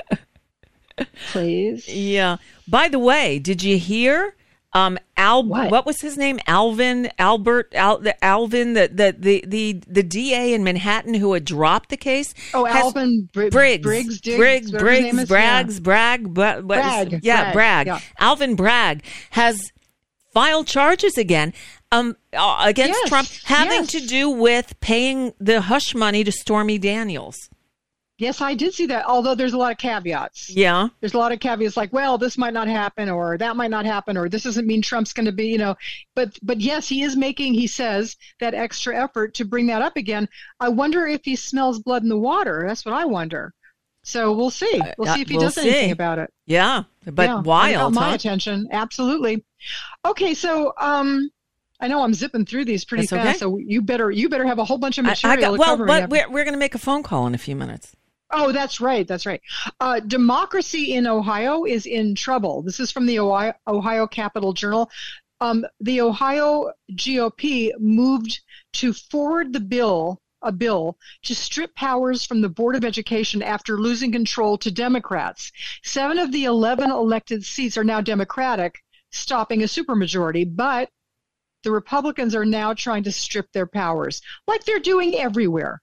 S5: please.
S3: Yeah. By the way, did you hear um Al
S5: What?
S3: what was his name? Alvin Albert Al the Alvin the the the the, the D A in Manhattan who had dropped the case?
S5: Oh,
S3: has-
S5: Alvin Br-
S3: Briggs,
S5: Briggs, Diggs,
S3: Briggs,
S5: whatever his name
S3: Briggs,
S5: is,
S3: Braggs,
S5: yeah.
S3: Bragg, Bra- what is-
S5: Bragg,
S3: yeah,
S5: Bragg,
S3: Bragg.
S5: yeah.
S3: Alvin Bragg has filed charges again um uh, against
S5: Yes,
S3: Trump having
S5: yes.
S3: to do with paying the hush money to Stormy Daniels.
S5: Yes, I did see that, although there's a lot of caveats.
S3: Yeah.
S5: There's a lot of caveats like, well, this might not happen, or that might not happen, or this doesn't mean Trump's going to be, you know. But, but yes, he is making, he says, that extra effort to bring that up again. I wonder if he smells blood in the water. That's what I wonder. So we'll see. We'll
S3: Uh,
S5: see if he
S3: we'll
S5: does anything
S3: see.
S5: about it.
S3: Yeah, but
S5: Yeah,
S3: wild,
S5: got my
S3: huh?
S5: attention. Absolutely. Okay, so um, I know I'm zipping through these pretty
S3: That's
S5: fast,
S3: okay.
S5: so you better you better have a whole bunch of
S3: I-
S5: material
S3: I got,
S5: to
S3: well,
S5: cover.
S3: but
S5: Yeah.
S3: we're, we're going to make a phone call in a few minutes.
S5: Oh, that's right. That's right. Uh, democracy in Ohio is in trouble. This is from the Ohio, Ohio Capitol Journal. Um, the Ohio G O P moved to forward the bill, a bill, to strip powers from the Board of Education after losing control to Democrats. Seven of the eleven elected seats are now Democratic, stopping a supermajority, but the Republicans are now trying to strip their powers, like they're doing everywhere.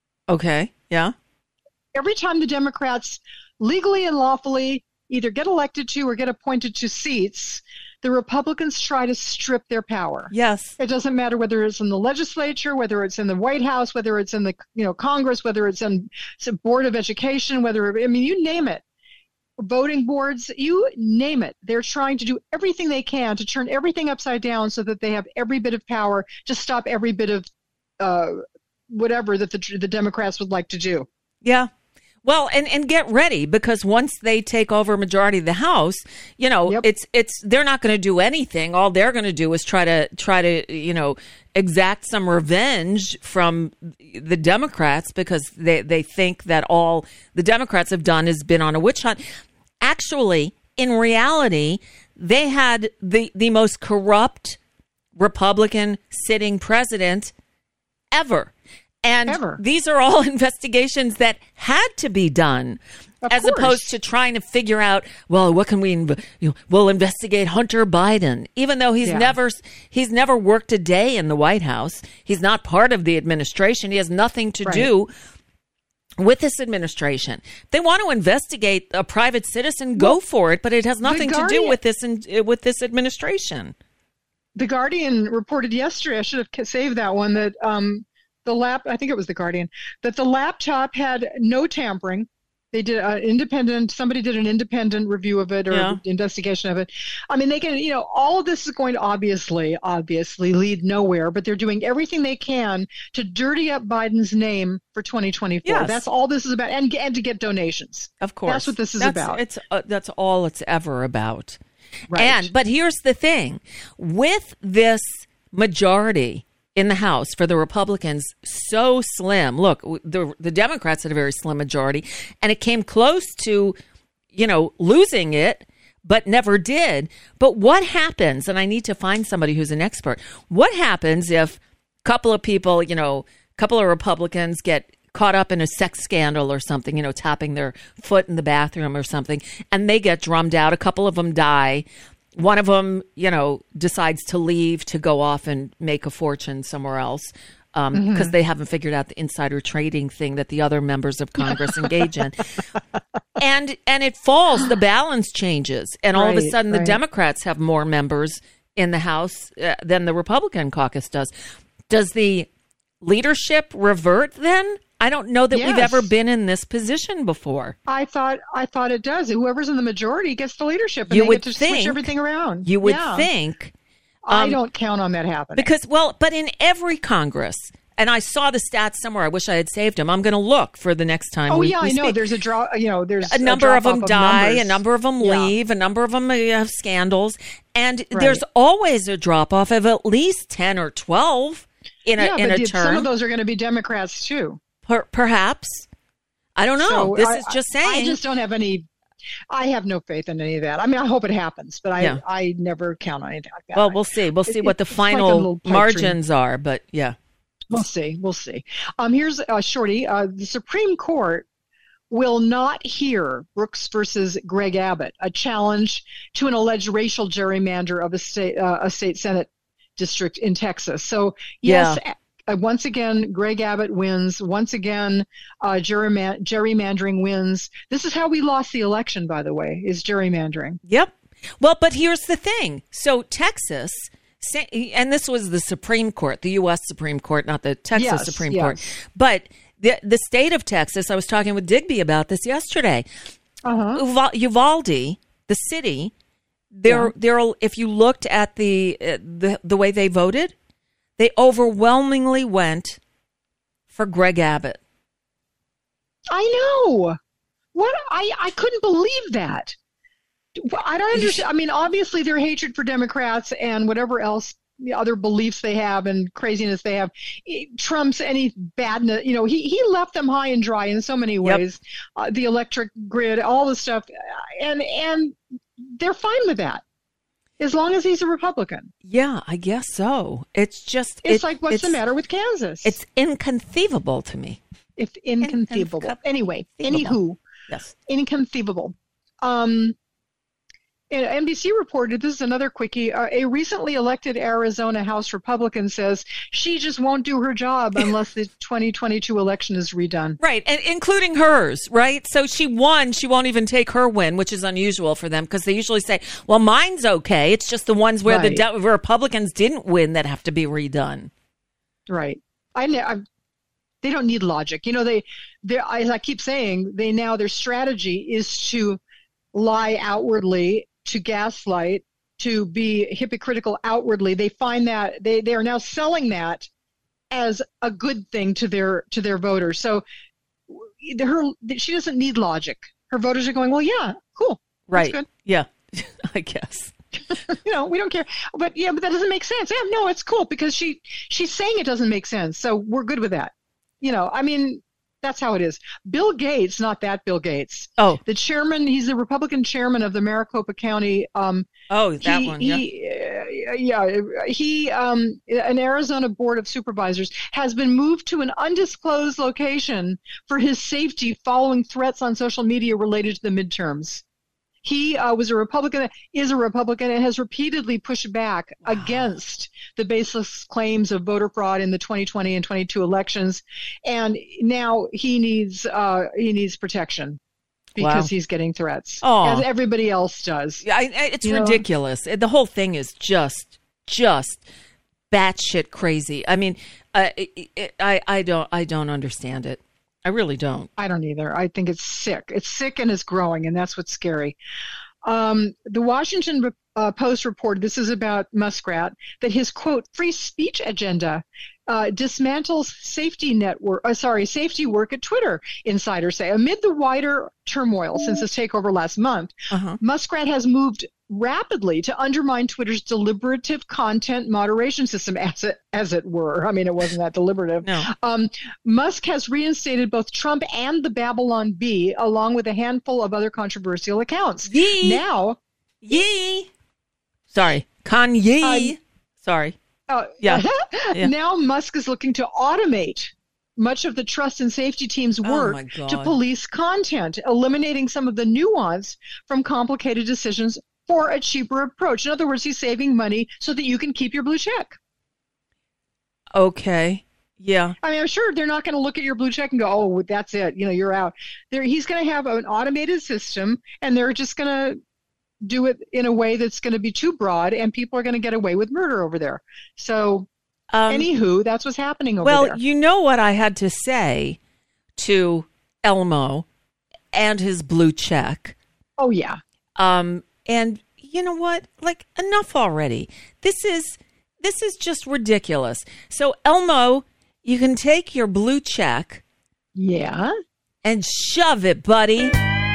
S3: Okay. Yeah.
S5: Every time the Democrats legally and lawfully either get elected to or get appointed to seats, the Republicans try to strip their power.
S3: Yes.
S5: It doesn't matter whether it's in the legislature, whether it's in the White House, whether it's in the you know Congress, whether it's in the Board of Education, whether I mean you name it. Voting boards, you name it. They're trying to do everything they can to turn everything upside down so that they have every bit of power to stop every bit of uh, whatever that the, the Democrats would like to do.
S3: Yeah. Well, and, and get ready because once they take over a majority of the House, you know,
S5: Yep.
S3: it's it's they're not going to do anything. All they're going to do is try to try to, you know, exact some revenge from the Democrats because they, they think that all the Democrats have done is been on a witch hunt. Actually, in reality, they had the, the most corrupt Republican sitting president ever. And
S5: Ever.
S3: these are all investigations that had to be done,
S5: Of
S3: as
S5: course.
S3: opposed to trying to figure out, well, what can we? Inv- you know, we'll investigate Hunter Biden, even though he's
S5: Yeah.
S3: never he's never worked a day in the White House. He's not part of the administration. He has nothing to
S5: Right.
S3: do with this administration. If they want to investigate a private citizen, go
S5: Well,
S3: for it, but it has nothing to do
S5: Guardian-
S3: with this in, with this administration.
S5: The Guardian reported yesterday, I should have saved that one, that um, the lap, I think it was the Guardian, that the laptop had no tampering. They did an independent, somebody did an independent review of it or
S3: Yeah.
S5: investigation of it. I mean, they can, you know, all of this is going to obviously, obviously lead nowhere, but they're doing everything they can to dirty up Biden's name for twenty twenty-four.
S3: Yes.
S5: That's all this is about, and, and to get donations.
S3: Of course,
S5: That's what this is
S3: That's-
S5: about.
S3: It's uh, that's all it's ever about.
S5: Right.
S3: And but here's the thing: with this majority in the House for the Republicans so slim. Look, the the Democrats had a very slim majority, and it came close to, you know, losing it, but never did. But what happens, and I need to find somebody who's an expert, what happens if a couple of people, you know, a couple of Republicans get caught up in a sex scandal or something, you know, tapping their foot in the bathroom or something, and they get drummed out. A couple of them die. One of them, you know, decides to leave to go off and make a fortune somewhere else because um,
S5: Mhm.
S3: they haven't figured out the insider trading thing that the other members of Congress engage in. And and it falls, the balance changes, and all of a
S5: Right,
S3: sudden the
S5: right.
S3: Democrats have more members in the House uh, than the Republican caucus does. Does the leadership revert then? I don't know that we've
S5: Yes.
S3: ever been in this position before.
S5: I thought I thought it does. Whoever's in the majority gets the leadership, and
S3: You
S5: they
S3: would
S5: get to
S3: think-
S5: switch everything around.
S3: You would
S5: Yeah.
S3: think.
S5: I
S3: um,
S5: don't count on that happening.
S3: Because, well, but in every Congress, and I saw the stats somewhere. I wish I had saved them. I'm going to look for the next time.
S5: oh
S3: we,
S5: yeah,
S3: we
S5: I know.
S3: speak.
S5: There's a draw. You know, there's
S3: a number of them
S5: drop-off
S3: die,
S5: numbers.
S3: a number of them
S5: Yeah.
S3: leave, a number of them have scandals, and
S5: Right.
S3: there's always a drop off of at least ten or twelve in a
S5: yeah,
S3: in
S5: but
S3: a
S5: the-
S3: term.
S5: some of those are going to be Democrats too.
S3: Per- perhaps. I don't know.
S5: So
S3: this
S5: I-
S3: is just
S5: I-
S3: saying.
S5: I just don't have any. I have no faith in any of that. I mean, I hope it happens, but I
S3: Yeah.
S5: I never count on anything like that.
S3: well, we'll see. We'll see
S5: It-
S3: what the
S5: it's like a
S3: final
S5: little pipe
S3: margins are, but yeah.
S5: We'll see. We'll see. Um, here's uh, Shorty. Uh, the Supreme Court will not hear Brooks versus Greg Abbott, a challenge to an alleged racial gerrymander of a state uh, a state Senate district in Texas. So yes.
S3: Yeah.
S5: Uh, once again, Greg Abbott wins. Once again, uh, gerryman- gerrymandering wins. This is how we lost the election, by the way, is gerrymandering.
S3: Yep. Well, but here's the thing. So Texas, sa- and this was the Supreme Court, the U S Supreme Court, not the Texas
S5: Yes,
S3: Supreme
S5: yes.
S3: Court. But the the state of Texas, I was talking with Digby about this yesterday.
S5: Uh-huh.
S3: Uval- Uvalde, the city, they're
S5: Yeah.
S3: they're if you looked at the uh, the the way they voted, they overwhelmingly went for Greg Abbott.
S5: I know. What I I couldn't believe that. I don't understand. I mean, obviously their hatred for Democrats and whatever else the other beliefs they have and craziness they have it trumps any badness. You know, he he left them high and dry in so many
S3: Yep.
S5: ways. Uh, the electric grid, all the stuff, and and they're fine with that as long as he's a Republican.
S3: Yeah, I guess so. It's just
S5: It's
S3: it-
S5: like what's the
S3: it's-
S5: matter with Kansas?
S3: It's inconceivable to me.
S5: It's inconceivable. Anyway, anywho,
S3: Yes.
S5: inconceivable. Um, and N B C reported, this is another quickie, uh, a recently elected Arizona House Republican says she just won't do her job unless the twenty twenty-two election is redone.
S3: Right, and including hers, right? So she won. She won't even take her win, which is unusual for them because they usually say, well, mine's okay. It's just the ones where the
S5: Right.
S3: de- Republicans didn't win that have to be redone.
S5: Right. I, ne- I they don't need logic. You know, they, they, as I keep saying, they now, their strategy is to lie outwardly, to gaslight, to be hypocritical outwardly. They find that they, they are now selling that as a good thing to their to their voters. So her she doesn't need logic. Her voters are going, well, yeah, cool,
S3: Right.
S5: that's good.
S3: Yeah, I guess.
S5: You know, we don't care. But yeah, but that doesn't make sense. Yeah, no, it's cool because she she's saying it doesn't make sense. So we're good with that. You know, I mean, that's how it is. Bill Gates, not that Bill Gates.
S3: Oh.
S5: The chairman, he's the Republican chairman of the Maricopa County. Um,
S3: oh, that
S5: he,
S3: one, yeah.
S5: He, uh, yeah, he, um, an Arizona Board of Supervisors has been moved to an undisclosed location for his safety following threats on social media related to the midterms. He uh, was a Republican, is a Republican, and has repeatedly pushed back wow. against the baseless claims of voter fraud in the twenty twenty and twenty-two elections. And now he needs uh, he needs protection because
S3: Wow.
S5: he's getting threats,
S3: Aw.
S5: as everybody else does.
S3: Yeah, I, I, it's
S5: You know?
S3: ridiculous. The whole thing is just, just batshit crazy. I mean, uh, it, it, I, I don't, I don't understand it. I really don't.
S5: I don't either. I think it's sick. It's sick and it's growing, and that's what's scary. Um, the Washington uh, Post reported, this is about Muskrat, that his, quote, free speech agenda uh, dismantles safety network. Uh, sorry, safety work at Twitter. Insiders say amid the wider turmoil since his takeover last month,
S3: Uh-huh.
S5: Muskrat has moved rapidly to undermine Twitter's deliberative content moderation system, as it as it were. I mean, it wasn't that deliberative.
S3: No.
S5: Um, Musk has reinstated both Trump and the Babylon Bee, along with a handful of other controversial accounts.
S3: Yee.
S5: Now,
S3: Yee. Sorry, Kanye.
S5: Um,
S3: Sorry.
S5: Uh,
S3: Yeah. Yeah.
S5: Now Musk is looking to automate much of the trust and safety team's
S3: Oh,
S5: work
S3: my God.
S5: to police content, eliminating some of the nuance from complicated decisions for a cheaper approach. In other words, he's saving money so that you can keep your blue check.
S3: Okay. Yeah.
S5: I mean, I'm sure they're not going to look at your blue check and go, "Oh, that's it. You know, you're out." There, he's going to have an automated system, and they're just going to do it in a way that's going to be too broad, and people are going to get away with murder over there. So,
S3: Um,
S5: anywho, that's what's happening over
S3: well,
S5: there.
S3: you know what I had to say to Elmo and his blue check.
S5: Oh, yeah.
S3: Um, and you know what? Like, enough already. This is this is just ridiculous. So, Elmo, you can take your blue check,
S5: yeah,
S3: and shove it, buddy.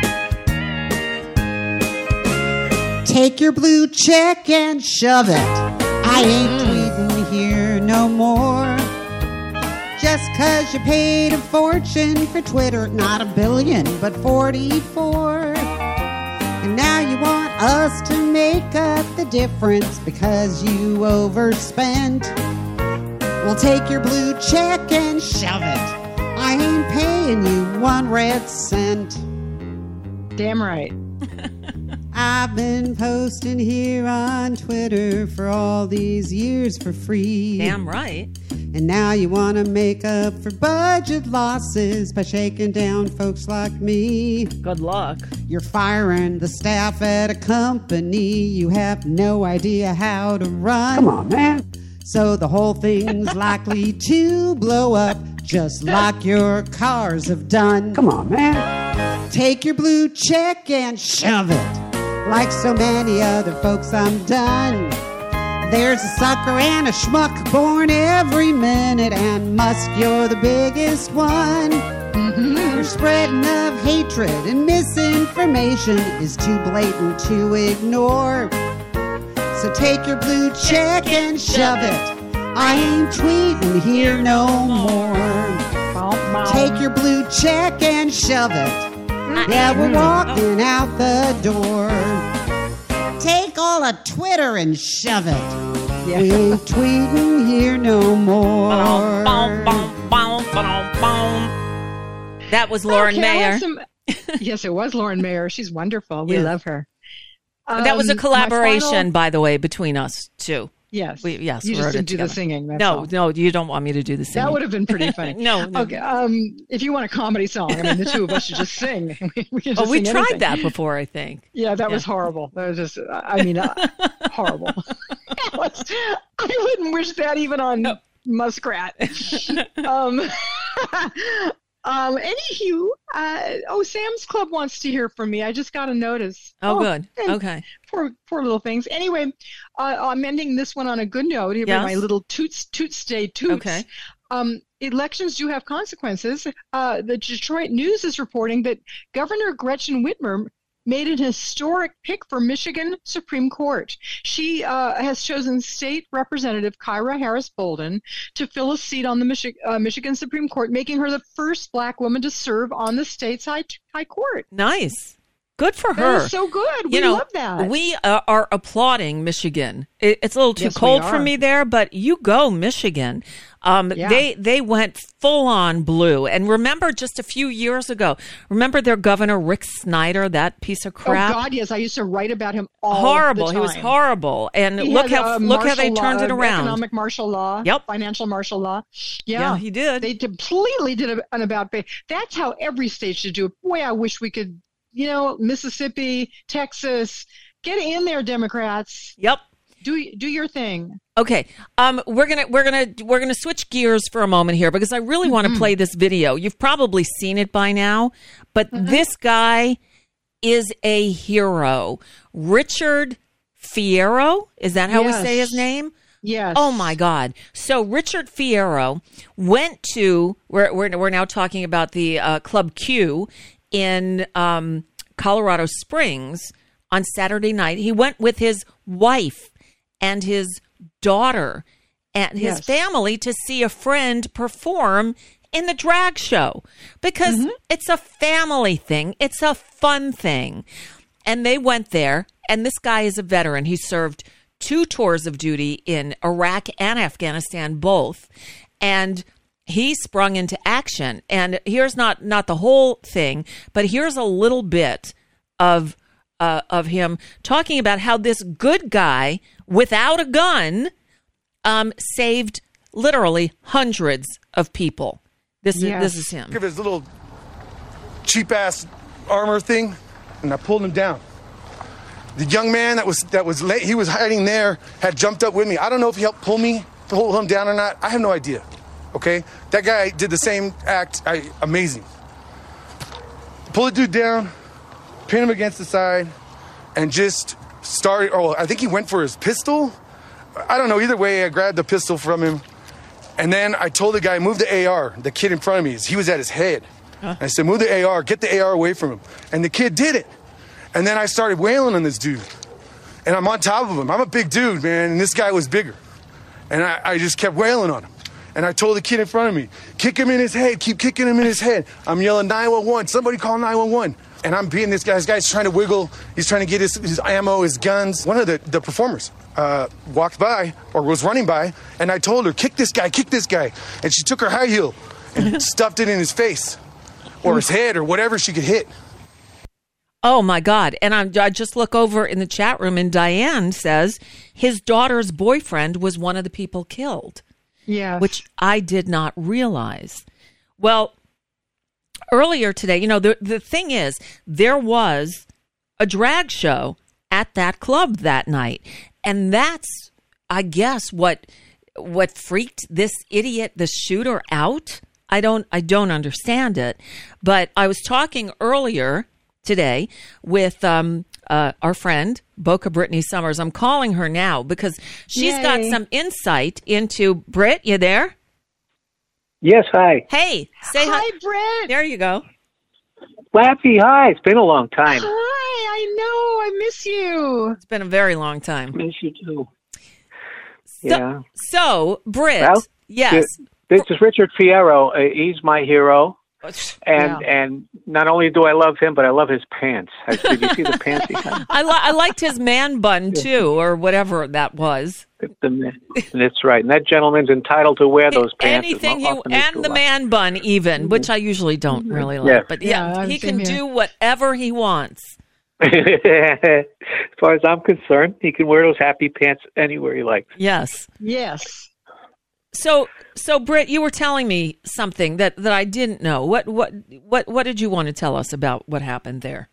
S14: Take your blue check and shove it. I ain't tweeting here no more. Just 'cause you paid a fortune for Twitter, not a billion, but forty-four. And now you want us to make up the difference because you overspent. Well, take your blue check and shove it. I ain't paying you one red cent.
S5: Damn right.
S14: I've been posting here on Twitter for all these years for free.
S3: Damn right.
S14: And now you want to make up for budget losses by shaking down folks like me.
S3: Good luck.
S14: You're firing the staff at a company you have no idea how to run.
S15: Come on, man.
S14: So the whole thing's likely to blow up just like your cars have done.
S15: Come on, man.
S14: Take your blue check and shove it. Like so many other folks, I'm done. There's a sucker and a schmuck born every minute, and Musk, you're the biggest one. Mm-hmm. Your spreading of hatred and misinformation is too blatant to ignore. So take your blue check and shove it. I ain't tweeting here no more. Take your blue check and shove it. Yeah, we're walking out the door. Take all of Twitter and shove it. Yeah. We ain't tweeting here no more.
S3: That was Lauren
S5: Okay, I
S3: Mayer.
S5: have some- yes, it was Lauren Mayer. She's wonderful. We
S3: Yeah.
S5: love her.
S3: That was a
S5: Um, my
S3: collaboration,
S5: final-
S3: by the way, between us two.
S5: Yes.
S3: We, yes,
S5: You
S3: we
S5: just
S3: wrote
S5: didn't
S3: it
S5: do the
S3: together.
S5: singing, that's
S3: no,
S5: all.
S3: no, you don't want me to do the singing.
S5: That would have been pretty funny.
S3: no, no.
S5: Okay. Um, if you want a comedy song, I mean, the two of us should just sing. we, we can just
S3: Oh, we
S5: sing
S3: tried
S5: anything.
S3: that before, I think.
S5: Yeah, that
S3: Yeah.
S5: was horrible. That was just, I mean, uh, horrible. That was- I wouldn't wish that even on Muskrat. um, um, anywho, uh, oh, Sam's Club wants to hear from me. I just got a notice.
S3: Oh, good.
S5: and
S3: Okay.
S5: Poor, poor little things. Anyway, uh, I'm ending this one on a good note. Here are
S3: Yes.
S5: my little toots, toots, day toots.
S3: Okay.
S5: Um, elections do have consequences. Uh, the Detroit News is reporting that Governor Gretchen Whitmer made an historic pick for Michigan Supreme Court. She uh, has chosen State Representative Kyra Harris Bolden to fill a seat on the Michi- uh, Michigan Supreme Court, making her the first black woman to serve on the state's high, high court.
S3: Nice. Good for
S5: That
S3: her.
S5: is so good.
S3: You
S5: We
S3: know,
S5: love that.
S3: We uh, are applauding Michigan. It, it's a little too
S5: Yes, we
S3: cold for
S5: are.
S3: me there, but you go, Michigan. Um,
S5: Yeah.
S3: They they went full on blue. And remember, just a few years ago, remember their governor Rick Snyder, that piece of crap.
S5: Oh God, yes! I used to write about him all
S3: horrible.
S5: the
S3: He was
S5: time.
S3: horrible. And
S5: He
S3: look
S5: had,
S3: how
S5: uh,
S3: look how they
S5: martial
S3: turned
S5: law,
S3: it around.
S5: Economic martial law.
S3: Yep.
S5: Financial martial law. Yeah.
S3: Yeah, he did.
S5: They completely did an about face. That's how every state should do it. Boy, I wish we could. You know, Mississippi, Texas, get in there, Democrats.
S3: Yep.
S5: Do do your thing.
S3: Okay, um, we're gonna we're gonna we're gonna switch gears for a moment here because I really want to play this video. You've probably seen it by now, but this guy is a hero. Richard Fierro, is that how
S5: Yes.
S3: we say his name?
S5: Yes.
S3: Oh my God. So Richard Fierro went to, we're, we're, we're now talking about the uh, Club Q in um, Colorado Springs on Saturday night. He went with his wife and his daughter and his
S5: Yes.
S3: family to see a friend perform in the drag show because
S5: Mm-hmm.
S3: it's a family thing. It's a fun thing. And they went there, and this guy is a veteran. He served two tours of duty in Iraq and Afghanistan, both. And he sprung into action. And here's not, not the whole thing, but here's a little bit of uh, of him talking about how this good guy without a gun um, saved literally hundreds of people. This is this is him.
S15: Give his little cheap ass armor thing, and I pulled him down. The young man that was that was late, he was hiding there, had jumped up with me. I don't know if he helped pull me, pull him down or not. I have no idea. Okay, that guy did the same act. I, amazing. Pull the dude down, pin him against the side, and just started. Oh, I think he went for his pistol. I don't know. Either way, I grabbed the pistol from him, and then I told the guy, move the A R. The kid in front of me, he was at his head. Huh? I said, move the A R, get the A R away from him. And the kid did it. And then I started wailing on this dude. And I'm on top of him. I'm a big dude, man, and this guy was bigger. And I, I just kept wailing on him. And I told the kid in front of me, kick him in his head, keep kicking him in his head. I'm yelling nine one one, somebody call nine one one. And I'm beating this guy. This guy's trying to wiggle. He's trying to get his, his ammo, his guns. One of the, the performers uh, walked by, or was running by, and I told her, kick this guy, kick this guy. And she took her high heel and stuffed it in his face, or his head, or whatever she could hit.
S3: Oh, my God. And I'm, I just look over in the chat room, and Diane says his daughter's boyfriend was one of the people killed.
S5: Yeah.
S3: Which I did not realize. Well, earlier today, you know, the the thing is, there was a drag show at that club that night. And that's, I guess, what what freaked this idiot, the shooter, out. I don't I don't understand it. But I was talking earlier today with um, uh, our friend, Boca Brittany Summers. I'm calling her now because she's
S16: Yay.
S3: got some insight into, Britt, you there?
S16: Yes, hi.
S3: Hey, say hi.
S5: Hi, Britt.
S3: There you go.
S16: Lappy, hi. It's been a long time.
S5: Hi, I know. I miss you.
S3: It's been a very long time.
S16: Miss you too.
S3: So,
S16: Yeah.
S3: so Britt,
S16: Well,
S3: yes.
S16: This is Richard Fierro. Uh, he's my hero. And
S3: Yeah.
S16: and not only do I love him, but I love his pants. I, did you see the pants he had?
S3: I, li- I liked his man bun, too, or whatever that was.
S16: The man- That's right. And that gentleman's entitled to wear those pants. as
S3: Anything he,
S16: often as
S3: and
S16: you
S3: the
S16: like.
S3: man bun even, which I usually don't really like.
S16: Yeah.
S3: But yeah,
S5: Yeah,
S3: he
S5: same
S3: can
S5: here.
S3: do whatever he wants.
S16: As far as I'm concerned, he can wear those happy pants anywhere he likes.
S3: Yes.
S5: Yes.
S3: So, so Britt, you were telling me something that, that I didn't know. What, what, what, what did you want to tell us about what happened there?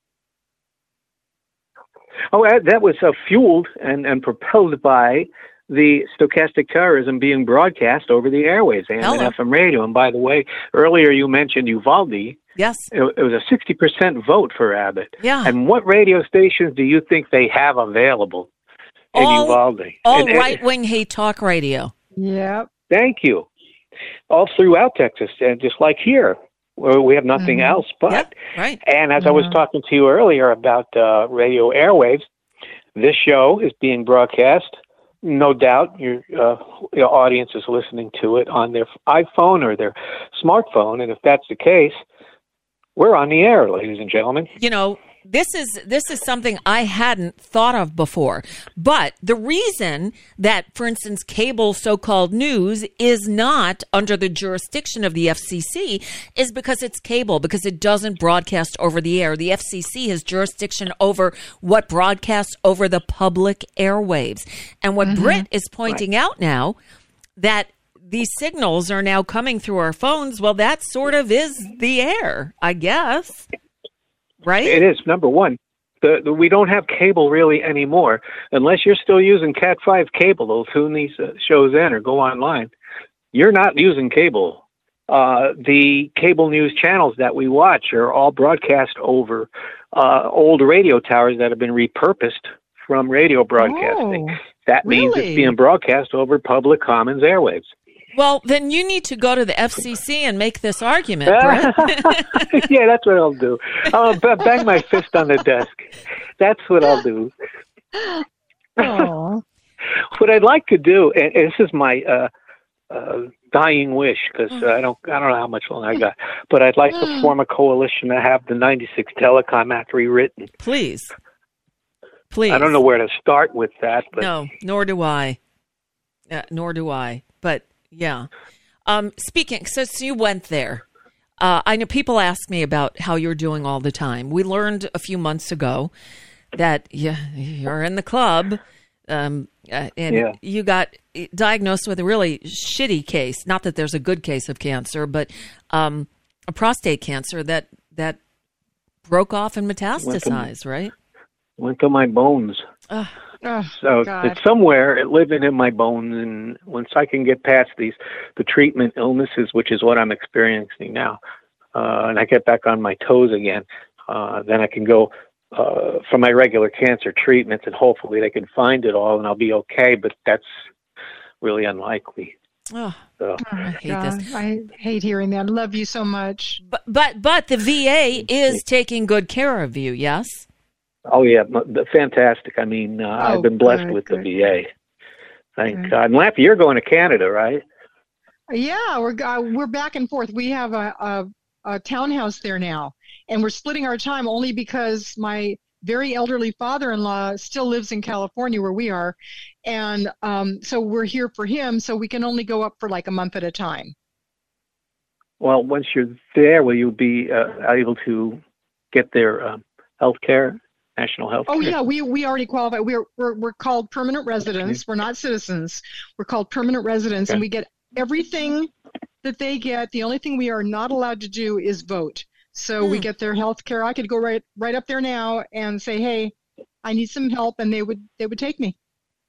S16: Oh, uh, that was uh, fueled and, and propelled by the stochastic terrorism being broadcast over the airways and
S3: Hello.
S16: in F M radio. And by the way, earlier you mentioned Uvalde.
S3: Yes.
S16: It, it was a sixty percent vote for Abbott.
S3: Yeah.
S16: And what radio stations do you think they have available in
S3: All-
S16: Uvalde?
S3: All
S16: And- and-
S3: right-wing hate talk radio.
S5: Yep.
S16: Thank you. All throughout Texas, and just like here, where we have nothing
S3: Mhm.
S16: else but.
S3: Yep, right.
S16: And as I was
S3: Mhm.
S16: talking to you earlier about uh, radio airwaves, this show is being broadcast. No doubt your, uh, your audience is listening to it on their iPhone or their smartphone. And if that's the case, we're on the air, ladies and gentlemen.
S3: You know, this is this is something I hadn't thought of before. But the reason that, for instance, cable so-called news is not under the jurisdiction of the F C C is because it's cable, because it doesn't broadcast over the air. The F C C has jurisdiction over what broadcasts over the public airwaves. And what
S5: Mhm.
S3: Britt is pointing out now, that these signals are now coming through our phones, well, that sort of is the air, I guess. Right?
S16: It is, number one. The, the, we don't have cable really anymore. Unless you're still using Cat five cable to tune these uh, shows in or go online, you're not using cable. Uh, the cable news channels that we watch are all broadcast over uh, old radio towers that have been repurposed from radio broadcasting.
S5: Oh.
S16: that means
S3: Really?
S16: it's being broadcast over public commons airwaves.
S3: Well, then you need to go to the F C C and make this argument, Brett.
S16: Yeah, that's what I'll do. I'll b- bang my fist on the desk. That's what I'll do.
S5: Aww.
S16: What I'd like to do, and and this is my uh, uh, dying wish, because uh, I don't, I don't know how much longer I got, but I'd like to form a coalition to have the ninety-six Telecom Act rewritten.
S3: Please. Please.
S16: I don't know where to start with that, but
S3: No, nor do I. Uh, nor do I. But yeah. Um, speaking, since you went there, uh, I know people ask me about how you're doing all the time. We learned a few months ago that you, you're in the club, um, uh, and
S16: Yeah.
S3: you got diagnosed with a really shitty case. Not that there's a good case of cancer, but um, a prostate cancer that that broke off and metastasized, right?
S16: went to my bones.
S3: Ugh.
S16: So
S5: God.
S16: it's somewhere it living in my bones, and once I can get past these, the treatment illnesses, which is what I'm experiencing now, uh, and I get back on my toes again, uh, then I can go uh, for my regular cancer treatments, and hopefully they can find it all, and I'll be okay. But that's really unlikely.
S3: Oh,
S16: So,
S3: I hate
S5: God,
S3: this.
S5: I hate hearing that. I love you so much.
S3: But but but the V A is taking good care of you. Yes.
S16: oh yeah, m- fantastic. I mean, uh,
S5: Oh,
S16: I've been blessed
S5: good,
S16: with
S5: good.
S16: the V A. Thank
S5: Good.
S16: God. And Lappy, you're going to Canada, right?
S5: Yeah, we're uh, we're back and forth. We have a, a a townhouse there now, and we're splitting our time only because my very elderly father-in-law still lives in California where we are, and um, so we're here for him. So we can only go up for like a month at a time.
S16: Well, once you're there, will you be uh, able to get their um, health care, national health care?
S5: Oh yeah, we we already qualify. We're we're we're called permanent residents. We're not citizens. We're called permanent residents, and
S16: Okay.
S5: we get everything that they get. The only thing we are not allowed to do is vote. So we
S3: Hmm.
S5: get their health care. I could go right right up there now and say, "Hey, I need some help," and they would they would take me.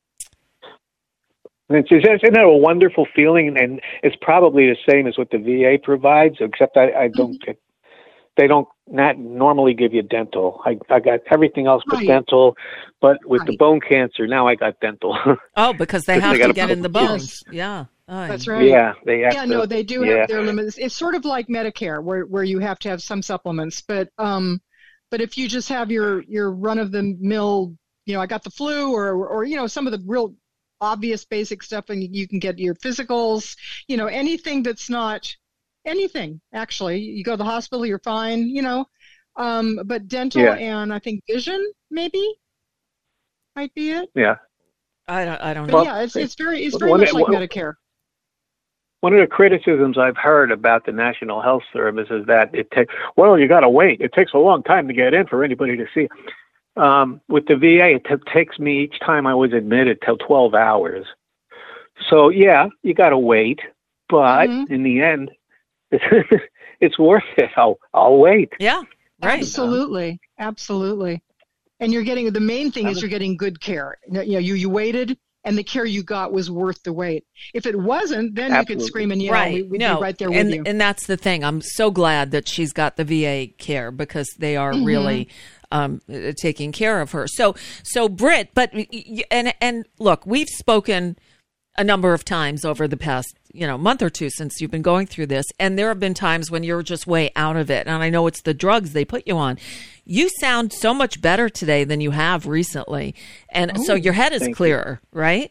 S16: It's, isn't that a wonderful feeling? And it's probably the same as what the V A provides, except I, I don't get, they don't not normally give you dental. I, I got everything else but
S5: Right.
S16: dental, but with the
S5: Right.
S16: bone cancer, now I got dental.
S3: Oh, because they
S16: Because
S3: have
S16: they
S3: to
S16: gotta
S3: get
S16: put-
S3: in the bones. Yeah. Oh,
S5: That's right.
S16: Yeah, they have
S5: Yeah,
S16: to,
S5: no, they do
S16: yeah.
S5: have their limits. It's sort of like Medicare, where where you have to have some supplements, but um, but if you just have your your run of the mill, you know, I got the flu, or or you know, some of the real obvious basic stuff, and you can get your physicals, you know, anything that's not anything actually. You go to the hospital, you're fine, you know. Um, but dental
S16: Yeah.
S5: and I think vision maybe might be it.
S16: Yeah.
S3: I don't. I don't
S5: But
S3: know.
S5: yeah, it's it's very it's very
S16: One-
S5: much like
S16: one-
S5: Medicare.
S16: One of the criticisms I've heard about the National Health Service is that it takes, well, you got to wait. It takes a long time to get in for anybody to see. Um, with the V A, it t- takes me each time I was admitted till twelve hours. So, yeah, you got to wait. But
S5: Mhm.
S16: in the end, it's, it's worth it. I'll, I'll wait.
S3: Yeah. Right.
S5: Absolutely, absolutely. And you're getting the main thing is you're getting good care. You know, you you waited, and the care you got was worth the wait. If it wasn't, then you
S16: Absolutely.
S5: could scream and yell.
S3: Right.
S5: We, we'd
S3: no.
S5: be right there
S3: and,
S5: with you.
S3: And that's the thing. I'm so glad that she's got the V A care because they are
S5: Mhm.
S3: really um, uh, taking care of her. So, so Britt, but y- y- and and look, we've spoken a number of times over the past, you know, month or two since you've been going through this, and there have been times when you're just way out of it. And I know it's the drugs they put you on. You sound so much better today than you have recently, and so
S16: Oh,
S3: your head is
S16: thank you.
S3: clearer, right?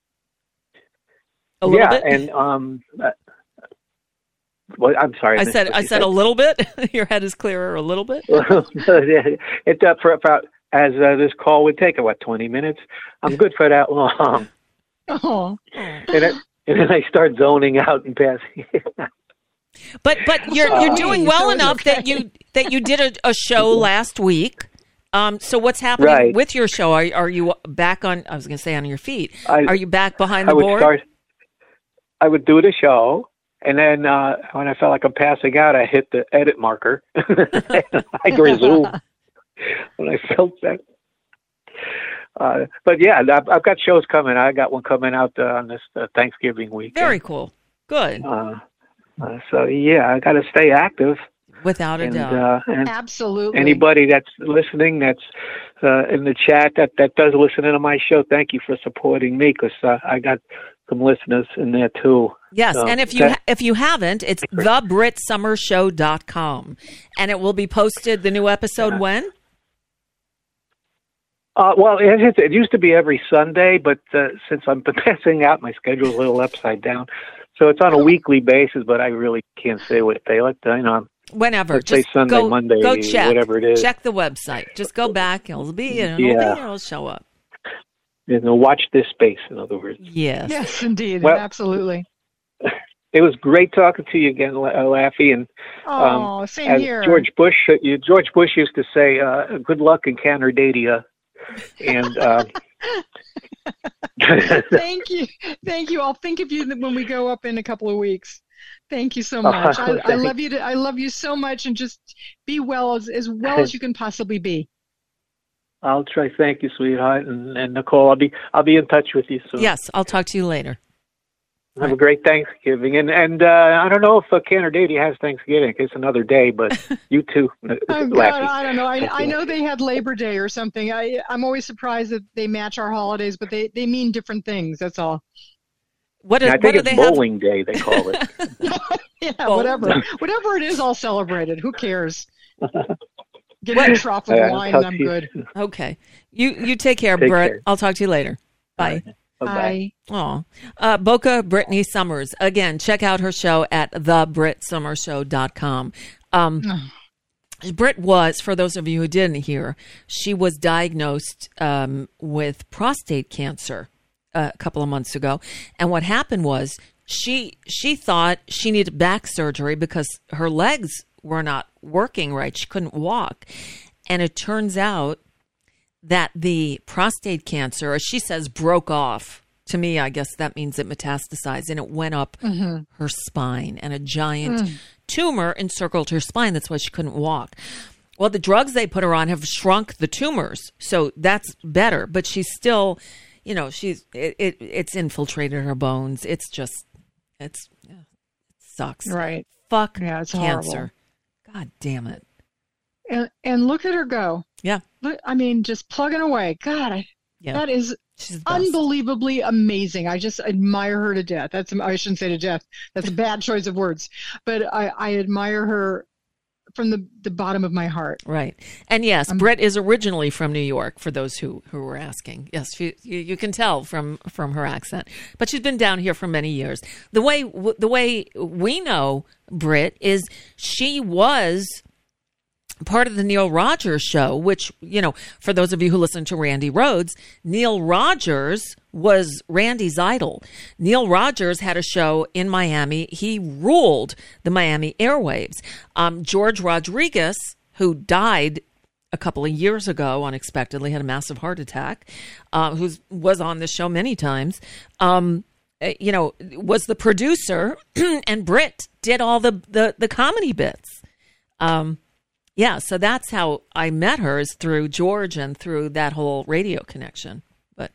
S3: A little
S16: yeah,
S3: bit.
S16: and um, uh, well, I'm sorry.
S3: I
S16: missed
S3: said,
S16: what
S3: I
S16: you
S3: said a little bit. Your head is clearer a little bit.
S16: It's up for about, as uh, this call would take, what, twenty minutes? I'm good for that long.
S5: Oh,
S16: And, it, and then I start zoning out and passing.
S3: But but you're
S5: So
S3: you're
S5: me,
S3: doing
S5: so
S3: well
S5: it's
S3: enough
S5: okay.
S3: that you that you did a, a show last week. Um, so what's happening
S16: Right.
S3: with your show? Are are you back on? I was going to say on your feet.
S16: I-
S3: are you back behind
S16: I
S3: the
S16: would
S3: board?
S16: start, I would do the show, and then uh, when I felt like I'm passing out, I hit the edit marker. I'd resume when I felt that. Uh, but yeah, I've, I've got shows coming. I got one coming out uh, on this uh, Thanksgiving week.
S3: Very cool. Good.
S16: Uh, uh, so yeah, I got to stay active.
S3: Without a
S16: and,
S3: doubt.
S16: uh, and
S5: absolutely.
S16: anybody that's listening that's uh, in the chat that, that does listen in on my show. Thank you for supporting me, because uh, I got some listeners in there too.
S3: Yes,
S16: So
S3: and if you
S16: that-
S3: ha- if you haven't, it's the brit summer show dot com, and it will be posted. The new episode
S16: Yeah.
S3: when?
S16: Uh, well, it, it, it used to be every Sunday, but uh, since I'm passing out, my schedule's a little upside down. So it's on a weekly basis, but I really can't say what day. Like, you know,
S3: Whenever.
S16: let's say
S3: Just
S16: Sunday,
S3: go,
S16: Monday,
S3: go check.
S16: whatever it is.
S3: Check the website. Just go back. It'll be. It'll
S16: Yeah.
S3: be. It'll show up.
S16: You know, watch this space, in other words.
S3: Yes.
S5: Yes, indeed.
S16: Well-
S5: Absolutely.
S16: It was great talking to you again, La- uh, Laffy. And um,
S5: Oh, same
S16: as
S5: here.
S16: George Bush, uh, you, George Bush used to say, uh, "Good luck in Canardadia." And uh,
S5: Thank you. Thank you. I'll think of you when we go up in a couple of weeks. Thank you so
S16: Oh,
S5: much. I, I
S16: thanks.
S5: love you. To, I love you so much, and just be well as, as well as you can possibly be.
S16: I'll try. Thank you, sweetheart, and, and Nicole. I'll be I'll be in touch with you soon.
S3: Yes, I'll talk to you later.
S16: Have a great Thanksgiving, and and uh, I don't know if uh, Canardadia has Thanksgiving. It's another day, but you too,
S5: Oh, God,
S16: Laffy.
S5: I don't know. I, I know they had Labor Day or something. I, I'm always surprised that they match our holidays, but they, they mean different things. That's all.
S3: What,
S16: I
S3: is,
S16: think
S3: what do
S16: it's
S3: they have?
S16: bowling day. They call it.
S5: Yeah, whatever. Whatever it is, I'll celebrate it. Who cares? Give me a trough of
S16: Uh,
S5: wine
S16: talk
S5: and I'm
S16: to you
S5: good.
S16: soon.
S3: Okay. You you take care,
S16: Take
S3: Brett.
S16: care.
S3: I'll talk to you later. Bye.
S5: Bye.
S3: Aw. Uh, Boca Brittany Summers. Again, check out her show at the brit summer show dot com. Um, Britt was, for those of you who didn't hear, she was diagnosed um, with prostate cancer uh, a couple of months ago. And what happened was she she thought she needed back surgery because her legs were not working right. She couldn't walk. And it turns out that the prostate cancer, as she says, broke off. To me, I guess that means it metastasized, and it went up
S5: Mhm.
S3: her spine, and a giant
S5: Mm.
S3: tumor encircled her spine. That's why she couldn't walk. Well, the drugs they put her on have shrunk the tumors, so that's better. But she's still, you know, she's it, it it's infiltrated her bones. It's just, it's it sucks.
S5: Right.
S3: Fuck
S5: Yeah, it's
S3: cancer.
S5: horrible.
S3: God damn it.
S5: And and look at her go.
S3: Yeah.
S5: Look, I mean, just plugging away. God, I,
S3: Yeah.
S5: that is
S3: She's the best.
S5: unbelievably amazing. I just admire her to death. That's I shouldn't say to death. That's a bad choice of words. But I, I admire her from the, the bottom of my heart.
S3: Right. And yes,
S5: Um,
S3: Britt is originally from New York, for those who, who were asking. Yes, she, you, you can tell from, from her accent. But she's been down here for many years. The way the way we know Britt is she was part of the Neil Rogers show, which, you know, for those of you who listen to Randy Rhoads, Neil Rogers was Randy's idol. Neil Rogers had a show in Miami. He ruled the Miami airwaves. Um, George Rodriguez, who died a couple of years ago unexpectedly, had a massive heart attack, uh, who was on this show many times, um, uh, you know, was the producer, and Britt did all the, the, the comedy bits. Um, Yeah, so that's how I met her, is through George and through that whole radio connection. But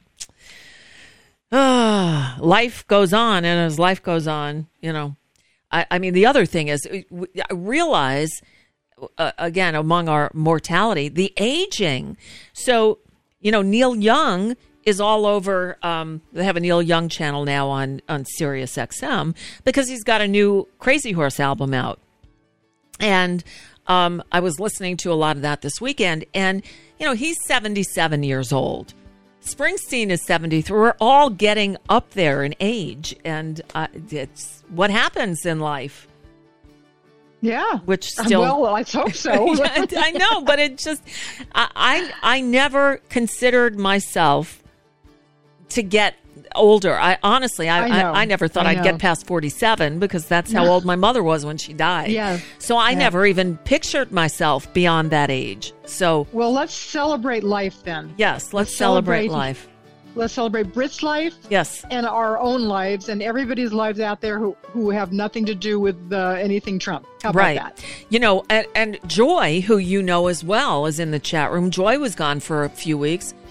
S3: uh, life goes on, and as life goes on, you know, I, I mean, the other thing is, I realize, uh, again, among our mortality, the aging. So, you know, Neil Young is all over. Um, they have a Neil Young channel now on, on Sirius X M because he's got a new Crazy Horse album out. And Um, I was listening to a lot of that this weekend, and, you know, he's seventy-seven years old. Springsteen is seventy-three. We're all getting up there in age, and uh, it's what happens in life.
S5: Yeah.
S3: Which still...
S5: Well, let's hope so.
S3: Yeah, I know, but it just... I, I I never considered myself to get older. I honestly, I
S5: I
S3: I,
S5: know.
S3: I never thought
S5: I
S3: I'd
S5: know.
S3: get past forty-seven because that's how old my mother was when she died.
S5: Yeah.
S3: So I
S5: Yeah.
S3: never even pictured myself beyond that age. So
S5: Well, let's celebrate life then.
S3: yes, let's,
S5: Let's
S3: celebrate,
S5: celebrate-
S3: life.
S5: Let's celebrate Britt's life.
S3: Yes.
S5: And our own lives and everybody's lives out there who, who have nothing to do with uh, anything Trump. How about
S3: Right.
S5: that?
S3: You know, and, and Joy, who you know as well, is in the chat room. Joy was gone for a few weeks.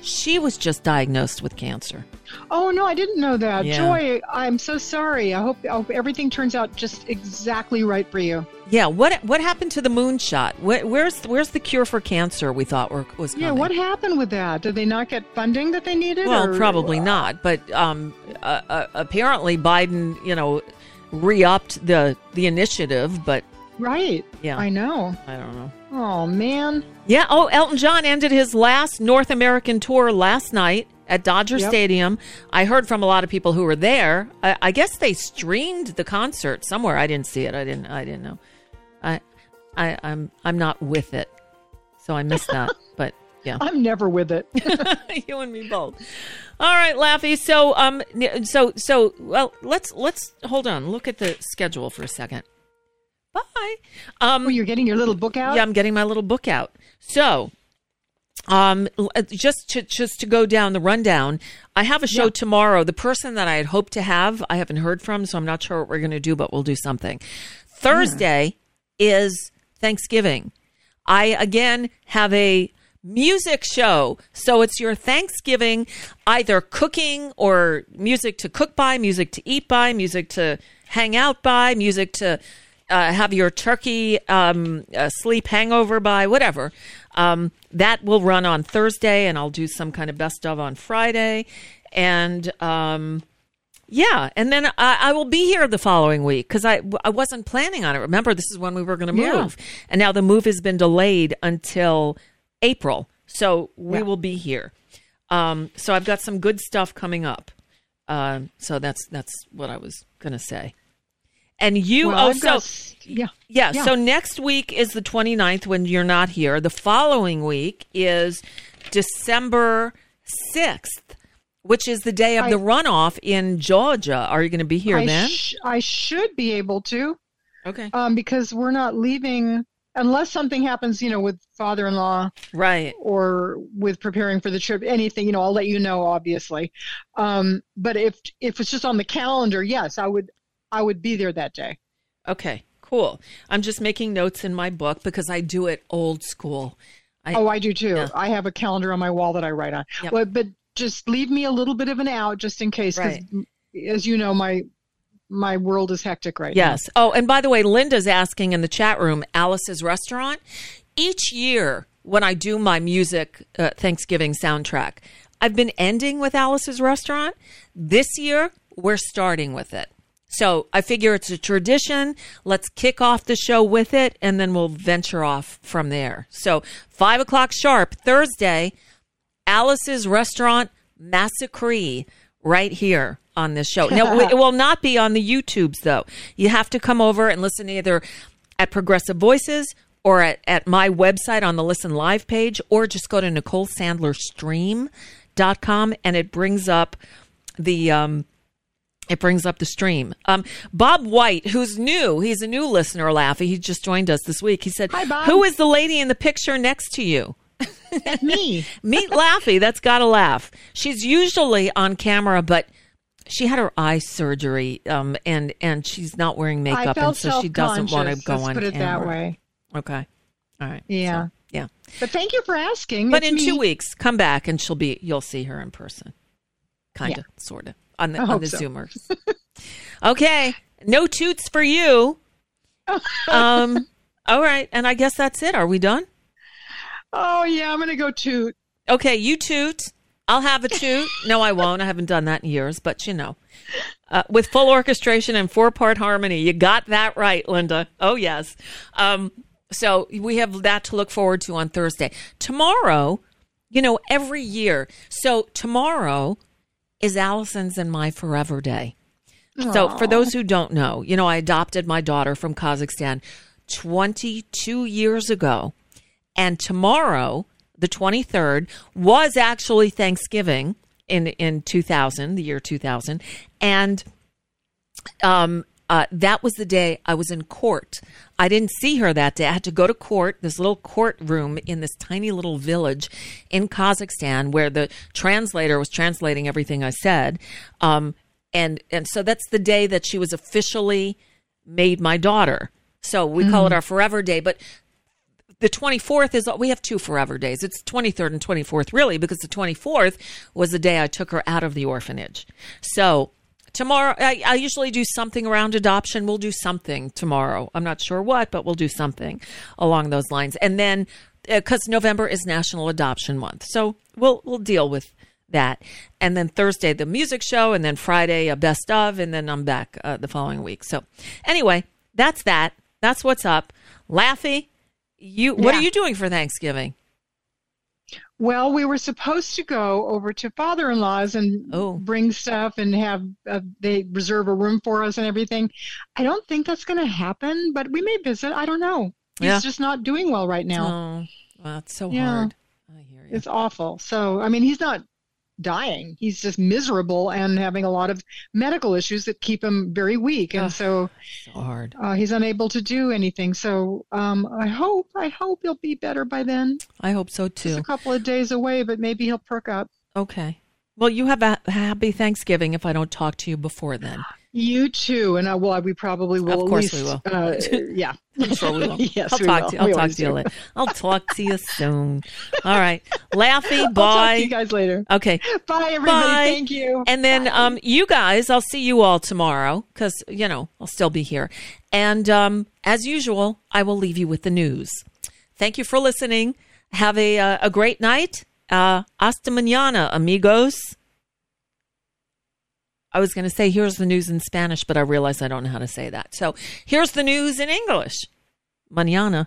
S3: She was just diagnosed with cancer.
S5: Oh, no, I didn't know that.
S3: Yeah.
S5: Joy, I'm so sorry. I hope, I hope everything turns out just exactly right for you.
S3: Yeah, what what happened to the moonshot? Where, where's where's the cure for cancer we thought were, was coming?
S5: Yeah, what happened with that? Did they not get funding that they needed?
S3: Well,
S5: or?
S3: probably not. But um, uh, uh, apparently Biden, you know, re-upped the, the initiative. But
S5: Right.
S3: Yeah.
S5: I know.
S3: I don't know.
S5: Oh, man.
S3: Yeah. Oh, Elton John ended his last North American tour last night at Dodger
S5: Yep.
S3: Stadium. I heard from a lot of people who were there. I, I guess they streamed the concert somewhere. I didn't see it. I didn't. I didn't know. I, I, I'm, I'm not with it, so I missed that. But yeah,
S5: I'm never with it.
S3: you and me both. All right, Laffy. So, um, so, so, well, let's let's hold on. Look at the schedule for a second. Bye. Um,
S5: oh, you're getting your little book out?
S3: Yeah, I'm getting my little book out. So, um, just to just to go down the rundown, I have a show
S5: Yeah.
S3: tomorrow. The person that I had hoped to have, I haven't heard from, so I'm not sure what we're going to do, but we'll do something. Thursday is Thanksgiving. I again have a music show, so it's your Thanksgiving, either cooking or music to cook by, music to eat by, music to hang out by, music to Uh, have your turkey um, uh, sleep hangover by, whatever. Um, that will run on Thursday, and I'll do some kind of best of on Friday. And um, yeah, and then I, I will be here the following week because I, I wasn't planning on it. Remember, this is when we were going to move.
S5: Yeah.
S3: And now the move has been delayed until April. So we
S5: Yeah.
S3: will be here. Um, so I've got some good stuff coming up. Uh, so that's that's what I was going to say. And you,
S5: Well,
S3: oh,
S5: I've
S3: so,
S5: got- yeah.
S3: yeah,
S5: Yeah.
S3: so next week is the twenty-ninth when you're not here. The following week is December sixth, which is the day of
S5: I-
S3: the runoff in Georgia. Are you going to be here
S5: I
S3: then?
S5: sh- I should be able to.
S3: Okay.
S5: Um, because we're not leaving unless something happens, you know, with father-in-law,
S3: right,
S5: or with preparing for the trip. Anything, you know, I'll let you know, obviously. Um, but if if it's just on the calendar, yes, I would I would be there that day.
S3: Okay, cool. I'm just making notes in my book because I do it old school. I,
S5: oh, I do too.
S3: yeah.
S5: I have a calendar on my wall that I write on.
S3: Yep.
S5: Well, but just leave me a little bit of an out just in case, because
S3: Right.
S5: as you know, my my world is hectic right now.
S3: Yes. Oh, and by the way, Linda's asking in the chat room, Alice's Restaurant. Each year when I do my music uh, Thanksgiving soundtrack, I've been ending with Alice's Restaurant. This year, we're starting with it. So I figure it's a tradition. Let's kick off the show with it, and then we'll venture off from there. So five o'clock sharp, Thursday, Alice's Restaurant Massacre right here on this show. Now, it will not be on the YouTubes, though. You have to come over and listen either at Progressive Voices or at, at my website on the Listen Live page, or just go to Nicole Sandler Stream dot com, and it brings up the... Um, It brings up the stream. Um, Bob White, who's new, he's a new listener, Laffy. He just joined us this week. He said,
S5: Hi, Bob.
S3: Who is the lady in the picture next to you?
S5: That's me.
S3: Meet Laffy. That's got to laugh. She's usually on camera, but she had her eye surgery, um, and, and she's not wearing makeup,
S5: I felt
S3: and so she doesn't want to
S5: self-conscious,
S3: go
S5: let's
S3: on
S5: put it
S3: camera.
S5: that way.
S3: Okay. All right.
S5: Yeah.
S3: So, yeah.
S5: But thank you for asking.
S3: But
S5: It's
S3: in
S5: me.
S3: two weeks, come back, and she'll be. You'll see her in person. Kind of,
S5: Yeah.
S3: sort of, on the,
S5: I
S3: on
S5: hope
S3: the
S5: so.
S3: Zoomers. Okay, no toots for you. Um, all right, and I guess that's it. Are we done?
S5: Oh, yeah, I'm going to go toot.
S3: Okay, you toot. I'll have a toot. No, I won't. I haven't done that in years, but you know. Uh, with full orchestration and four-part harmony. You got that right, Linda. Oh, yes. Um, so we have that to look forward to on Thursday. Tomorrow, you know, every year. So tomorrow is Allison's and my forever day. So for those who don't know, you know, I adopted my daughter from Kazakhstan twenty-two years ago. And tomorrow, the twenty-third, was actually Thanksgiving in, in two thousand, the year two thousand. And um, uh, that was the day I was in court. I didn't see her that day. I had to go to court, this little courtroom in this tiny little village in Kazakhstan where the translator was translating everything I said. Um, and, and so that's the day that she was officially made my daughter. So we call it our forever day. But the twenty-fourth is, we have two forever days. It's twenty-third and twenty-fourth, really, because the twenty-fourth was the day I took her out of the orphanage. So tomorrow, I, I usually do something around adoption. We'll do something tomorrow. I'm not sure what, but we'll do something along those lines. And then, because uh, November is National Adoption Month. So we'll we'll deal with that. And then Thursday, the music show, and then Friday, a best of, and then I'm back uh, the following week. So anyway, that's that. That's what's up. Laffy, you, what
S5: Yeah.
S3: are you doing for Thanksgiving?
S5: Well, we were supposed to go over to father-in-law's and
S3: oh.
S5: bring stuff and have uh, they reserve a room for us and everything. I don't think that's going to happen, but we may visit. I don't know. He's
S3: Yeah.
S5: just not doing well right now.
S3: Oh, well, it's so
S5: Yeah.
S3: hard. I hear you.
S5: It's awful. So, I mean, he's not dying. He's just miserable and having a lot of medical issues that keep him very weak. And
S3: Ugh,
S5: so,
S3: so hard.
S5: uh, he's unable to do anything. So um, I hope, I hope he'll be better by then.
S3: I hope so
S5: Just a
S3: too.
S5: couple of days away, but maybe he'll perk up.
S3: Okay. Well, you have a happy Thanksgiving if I don't talk to you before then.
S5: You too, and uh, well, we probably will.
S3: Of course
S5: at least,
S3: we will.
S5: Uh, yeah,
S3: I'm sure we will.
S5: yes,
S3: I'll
S5: we
S3: talk
S5: will.
S3: to you. I'll
S5: We
S3: talk
S5: always
S3: to you
S5: do.
S3: later. I'll talk to you soon. All right. Laffy,
S5: I'll
S3: bye.
S5: talk to you guys later.
S3: Okay.
S5: Bye, everybody.
S3: Bye.
S5: Thank you.
S3: And then um, you guys, I'll see you all tomorrow because, you know, I'll still be here. And um, as usual, I will leave you with the news. Thank you for listening. Have a, uh, a great night. Uh, hasta mañana, amigos. I was going to say, here's the news in Spanish, but I realized I don't know how to say that. So here's the news in English. Mañana.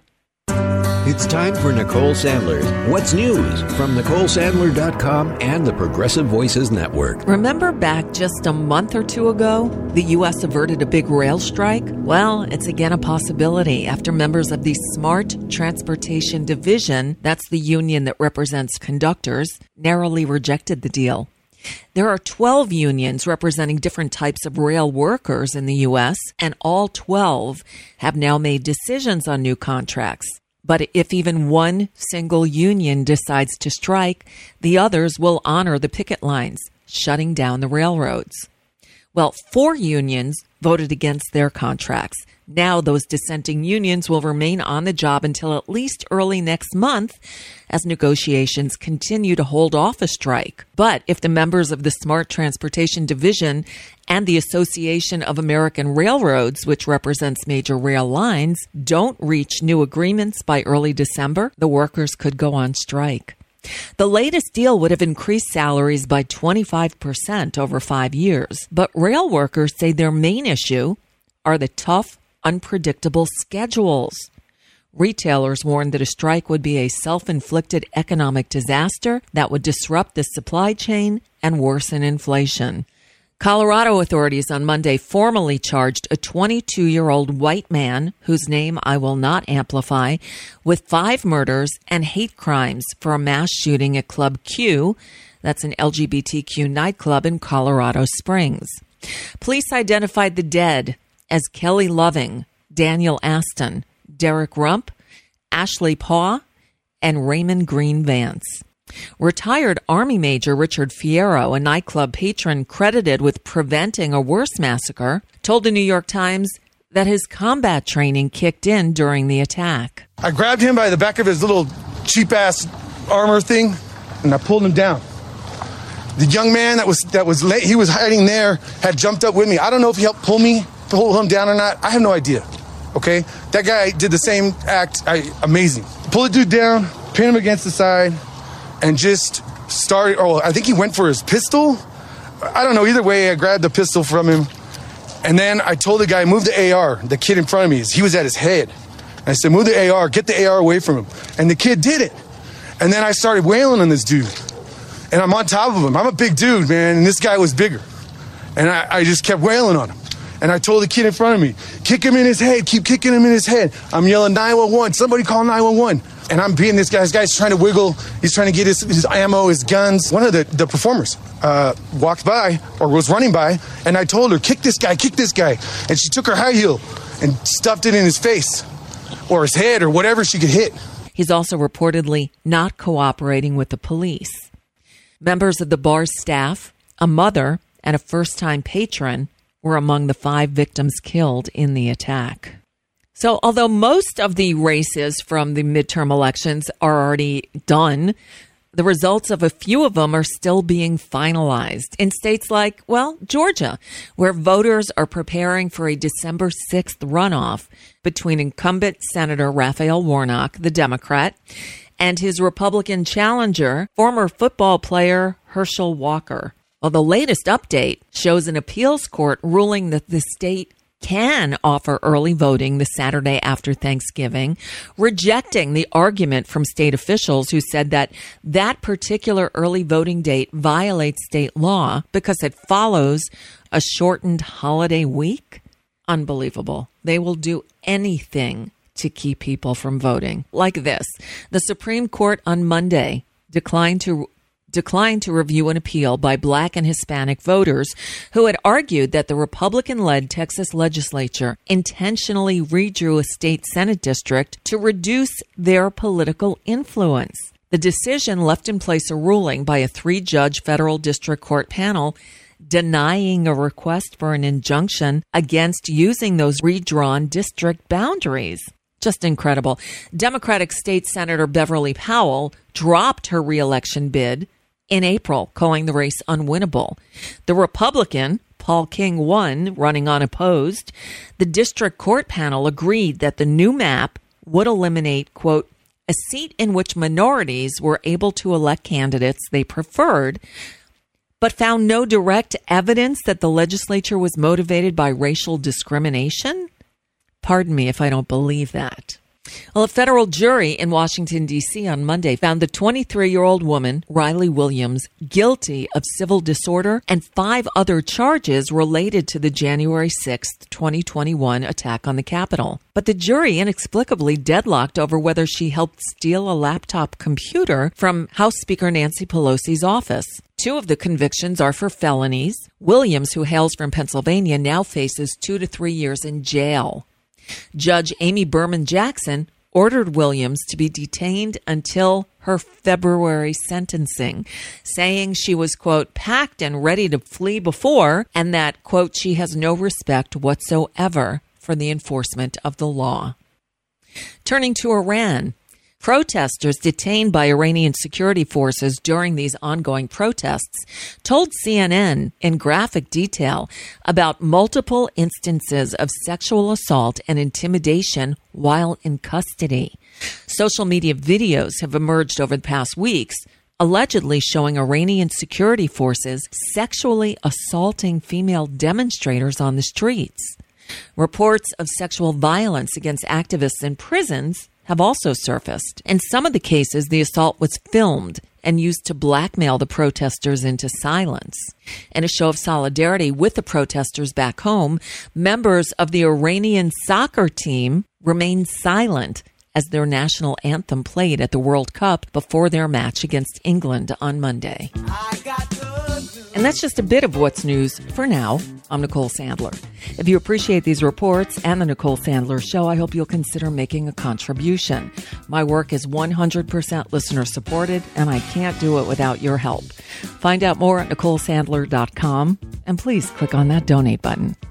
S17: It's time for Nicole Sandler's What's News from Nicole Sandler dot com and the Progressive Voices Network.
S3: Remember back just a month or two ago, the U S averted a big rail strike? Well, it's again a possibility after members of the Smart Transportation Division, that's the union that represents conductors, narrowly rejected the deal. There are twelve unions representing different types of rail workers in the U S, and all twelve have now made decisions on new contracts. But if even one single union decides to strike, the others will honor the picket lines, shutting down the railroads. Well, four unions voted against their contracts. Now those dissenting unions will remain on the job until at least early next month as negotiations continue to hold off a strike. But if the members of the Smart Transportation Division and the Association of American Railroads, which represents major rail lines, don't reach new agreements by early December, the workers could go on strike. The latest deal would have increased salaries by twenty-five percent over five years. But rail workers say their main issue are the tough, unpredictable schedules. Retailers warned that a strike would be a self-inflicted economic disaster that would disrupt the supply chain and worsen inflation. Colorado authorities on Monday formally charged a twenty-two-year-old white man, whose name I will not amplify, with five murders and hate crimes for a mass shooting at Club Q. That's an L G B T Q nightclub in Colorado Springs. Police identified the dead as Kelly Loving, Daniel Aston, Derek Rump, Ashley Paw, and Raymond Green Vance. Retired Army Major Richard Fierro, a nightclub patron credited with preventing a worse massacre, told the New York Times that his combat training kicked in during the attack.
S15: I grabbed him by the back of his little cheap-ass armor thing, and I pulled him down. The young man that was that was late, he was hiding there, had jumped up with me. I don't know if he helped pull me, pull him down or not. I have no idea. Okay, that guy did the same act. I, amazing. Pull the dude down, pin him against the side, and just started. Oh, I think he went for his pistol. I don't know. Either way, I grabbed the pistol from him, and then I told the guy, move the A R. The kid in front of me, he was at his head. I said, move the A R, get the A R away from him. And the kid did it. And then I started wailing on this dude. And I'm on top of him. I'm a big dude, man, and this guy was bigger. And I, I just kept wailing on him. And I told the kid in front of me, kick him in his head, keep kicking him in his head. I'm yelling nine one one, somebody call nine one one. And I'm beating this guy. This guy's trying to wiggle. He's trying to get his, his ammo, his guns. One of the, the performers uh, walked by or was running by, and I told her, kick this guy, kick this guy. And she took her high heel and stuffed it in his face or his head or whatever she could hit.
S3: He's also reportedly not cooperating with the police. Members of the bar's staff, a mother, and a first-time patron were among the five victims killed in the attack. So although most of the races from the midterm elections are already done, the results of a few of them are still being finalized in states like, well, Georgia, where voters are preparing for a December sixth runoff between incumbent Senator Raphael Warnock, the Democrat, and his Republican challenger, former football player Herschel Walker. Well, the latest update shows an appeals court ruling that the state can offer early voting the Saturday after Thanksgiving, rejecting the argument from state officials who said that that particular early voting date violates state law because it follows a shortened holiday week. Unbelievable. They will do anything to keep people from voting. Like this, the Supreme Court on Monday declined to declined to review an appeal by Black and Hispanic voters who had argued that the Republican-led Texas legislature intentionally redrew a state Senate district to reduce their political influence. The decision left in place a ruling by a three-judge federal district court panel denying a request for an injunction against using those redrawn district boundaries. Just incredible. Democratic State Senator Beverly Powell dropped her reelection bid in April, calling the race unwinnable. The Republican, Paul King, won, running unopposed. The district court panel agreed that the new map would eliminate, quote, a seat in which minorities were able to elect candidates they preferred, but found no direct evidence that the legislature was motivated by racial discrimination. Pardon me if I don't believe that. Well, a federal jury in Washington, D C on Monday found the twenty-three-year-old woman, Riley Williams, guilty of civil disorder and five other charges related to the January sixth, twenty twenty-one attack on the Capitol. But the jury inexplicably deadlocked over whether she helped steal a laptop computer from House Speaker Nancy Pelosi's office. Two of the convictions are for felonies. Williams, who hails from Pennsylvania, now faces two to three years in jail. Judge Amy Berman Jackson ordered Williams to be detained until her February sentencing, saying she was, quote, packed and ready to flee before, and that, quote, she has no respect whatsoever for the enforcement of the law. Turning to Iran. Protesters detained by Iranian security forces during these ongoing protests told C N N in graphic detail about multiple instances of sexual assault and intimidation while in custody. Social media videos have emerged over the past weeks, allegedly showing Iranian security forces sexually assaulting female demonstrators on the streets. Reports of sexual violence against activists in prisons have also surfaced. In some of the cases, the assault was filmed and used to blackmail the protesters into silence. In a show of solidarity with the protesters back home, members of the Iranian soccer team remained silent as their national anthem played at the World Cup before their match against England on Monday. And that's just a bit of what's news for now. I'm Nicole Sandler. If you appreciate these reports and the Nicole Sandler Show, I hope you'll consider making a contribution. My work is one hundred percent listener supported, and I can't do it without your help. Find out more at Nicole Sandler dot com, and please click on that donate button.